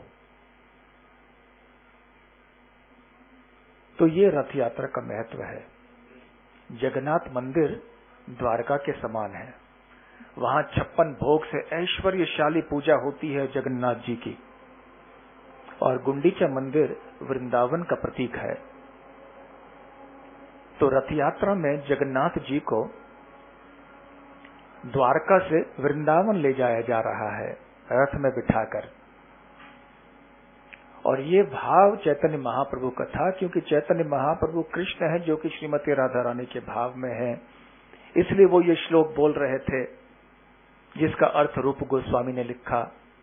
तो ये रथ यात्रा का महत्व है। जगन्नाथ मंदिर द्वारका के समान है। वहां 56 भोग से ऐश्वर्यशाली पूजा होती है जगन्नाथ जी की। और गुंडीचा मंदिर वृंदावन का प्रतीक है। तो रथ यात्रा में जगन्नाथ जी को द्वारका से वृंदावन ले जाया जा रहा है रथ में बिठाकर। और ये भाव चैतन्य महाप्रभु का था, क्योंकि चैतन्य महाप्रभु कृष्ण है जो कि श्रीमती राधा रानी के भाव में है। इसलिए वो ये श्लोक बोल रहे थे जिसका अर्थ रूप गोस्वामी ने लिखा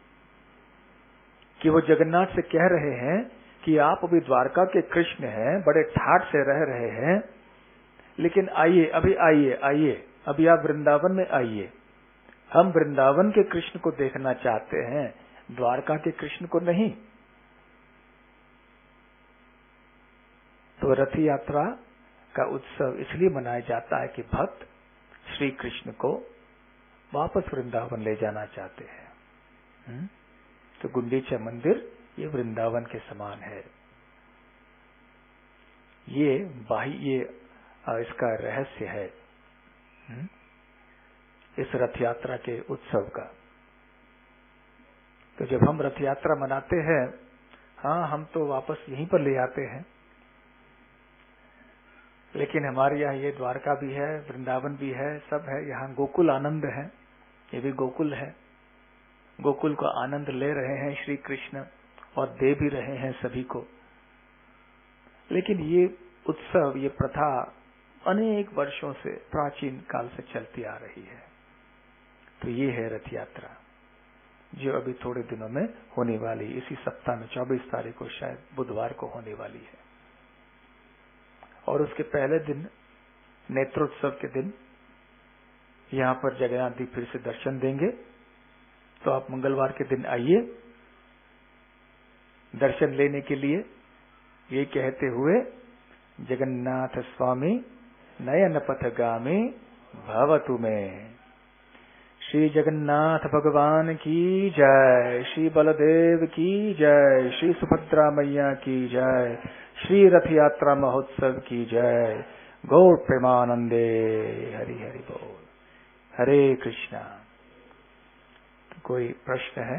कि वो जगन्नाथ से कह रहे हैं कि आप अभी द्वारका के कृष्ण हैं, बड़े ठाठ से रह रहे हैं, लेकिन आइए, अभी आइए, अभी आप वृंदावन में आइए। हम वृंदावन के कृष्ण को देखना चाहते हैं, द्वारका के कृष्ण को नहीं। तो रथ यात्रा का उत्सव इसलिए मनाया जाता है कि भक्त श्री कृष्ण को वापस वृंदावन ले जाना चाहते हैं। तो गुंडीचा मंदिर ये वृंदावन के समान है। ये बाह्य इसका रहस्य है इस रथ यात्रा के उत्सव का। तो जब हम रथ यात्रा मनाते हैं, हाँ, हम तो वापस यहीं पर ले आते हैं, लेकिन हमारे यहाँ ये द्वारका भी है, वृंदावन भी है, सब है। यहाँ गोकुल आनंद है, ये भी गोकुल है। गोकुल का आनंद ले रहे हैं श्री कृष्ण और दे भी रहे हैं सभी को। लेकिन ये उत्सव, ये प्रथा अनेक वर्षों से, प्राचीन काल से चलती आ रही है। तो ये है रथ यात्रा जो अभी थोड़े दिनों में होने वाली, इसी सप्ताह में 24 तारीख को शायद बुधवार को होने वाली है। और उसके पहले दिन, नेत्रोत्सव के दिन, यहाँ पर जगन्नाथ जी फिर से दर्शन देंगे। तो आप मंगलवार के दिन आइए दर्शन लेने के लिए, ये कहते हुए जगन्नाथ स्वामी नयन पथगामी भवतु में। श्री जगन्नाथ भगवान की जय, श्री बलदेव की जय, श्री सुभद्रा मैया की जय, श्री रथ यात्रा महोत्सव की जय। गौर प्रेमानंदे, हरि हरि बोल। हरे कृष्णा। कोई प्रश्न है?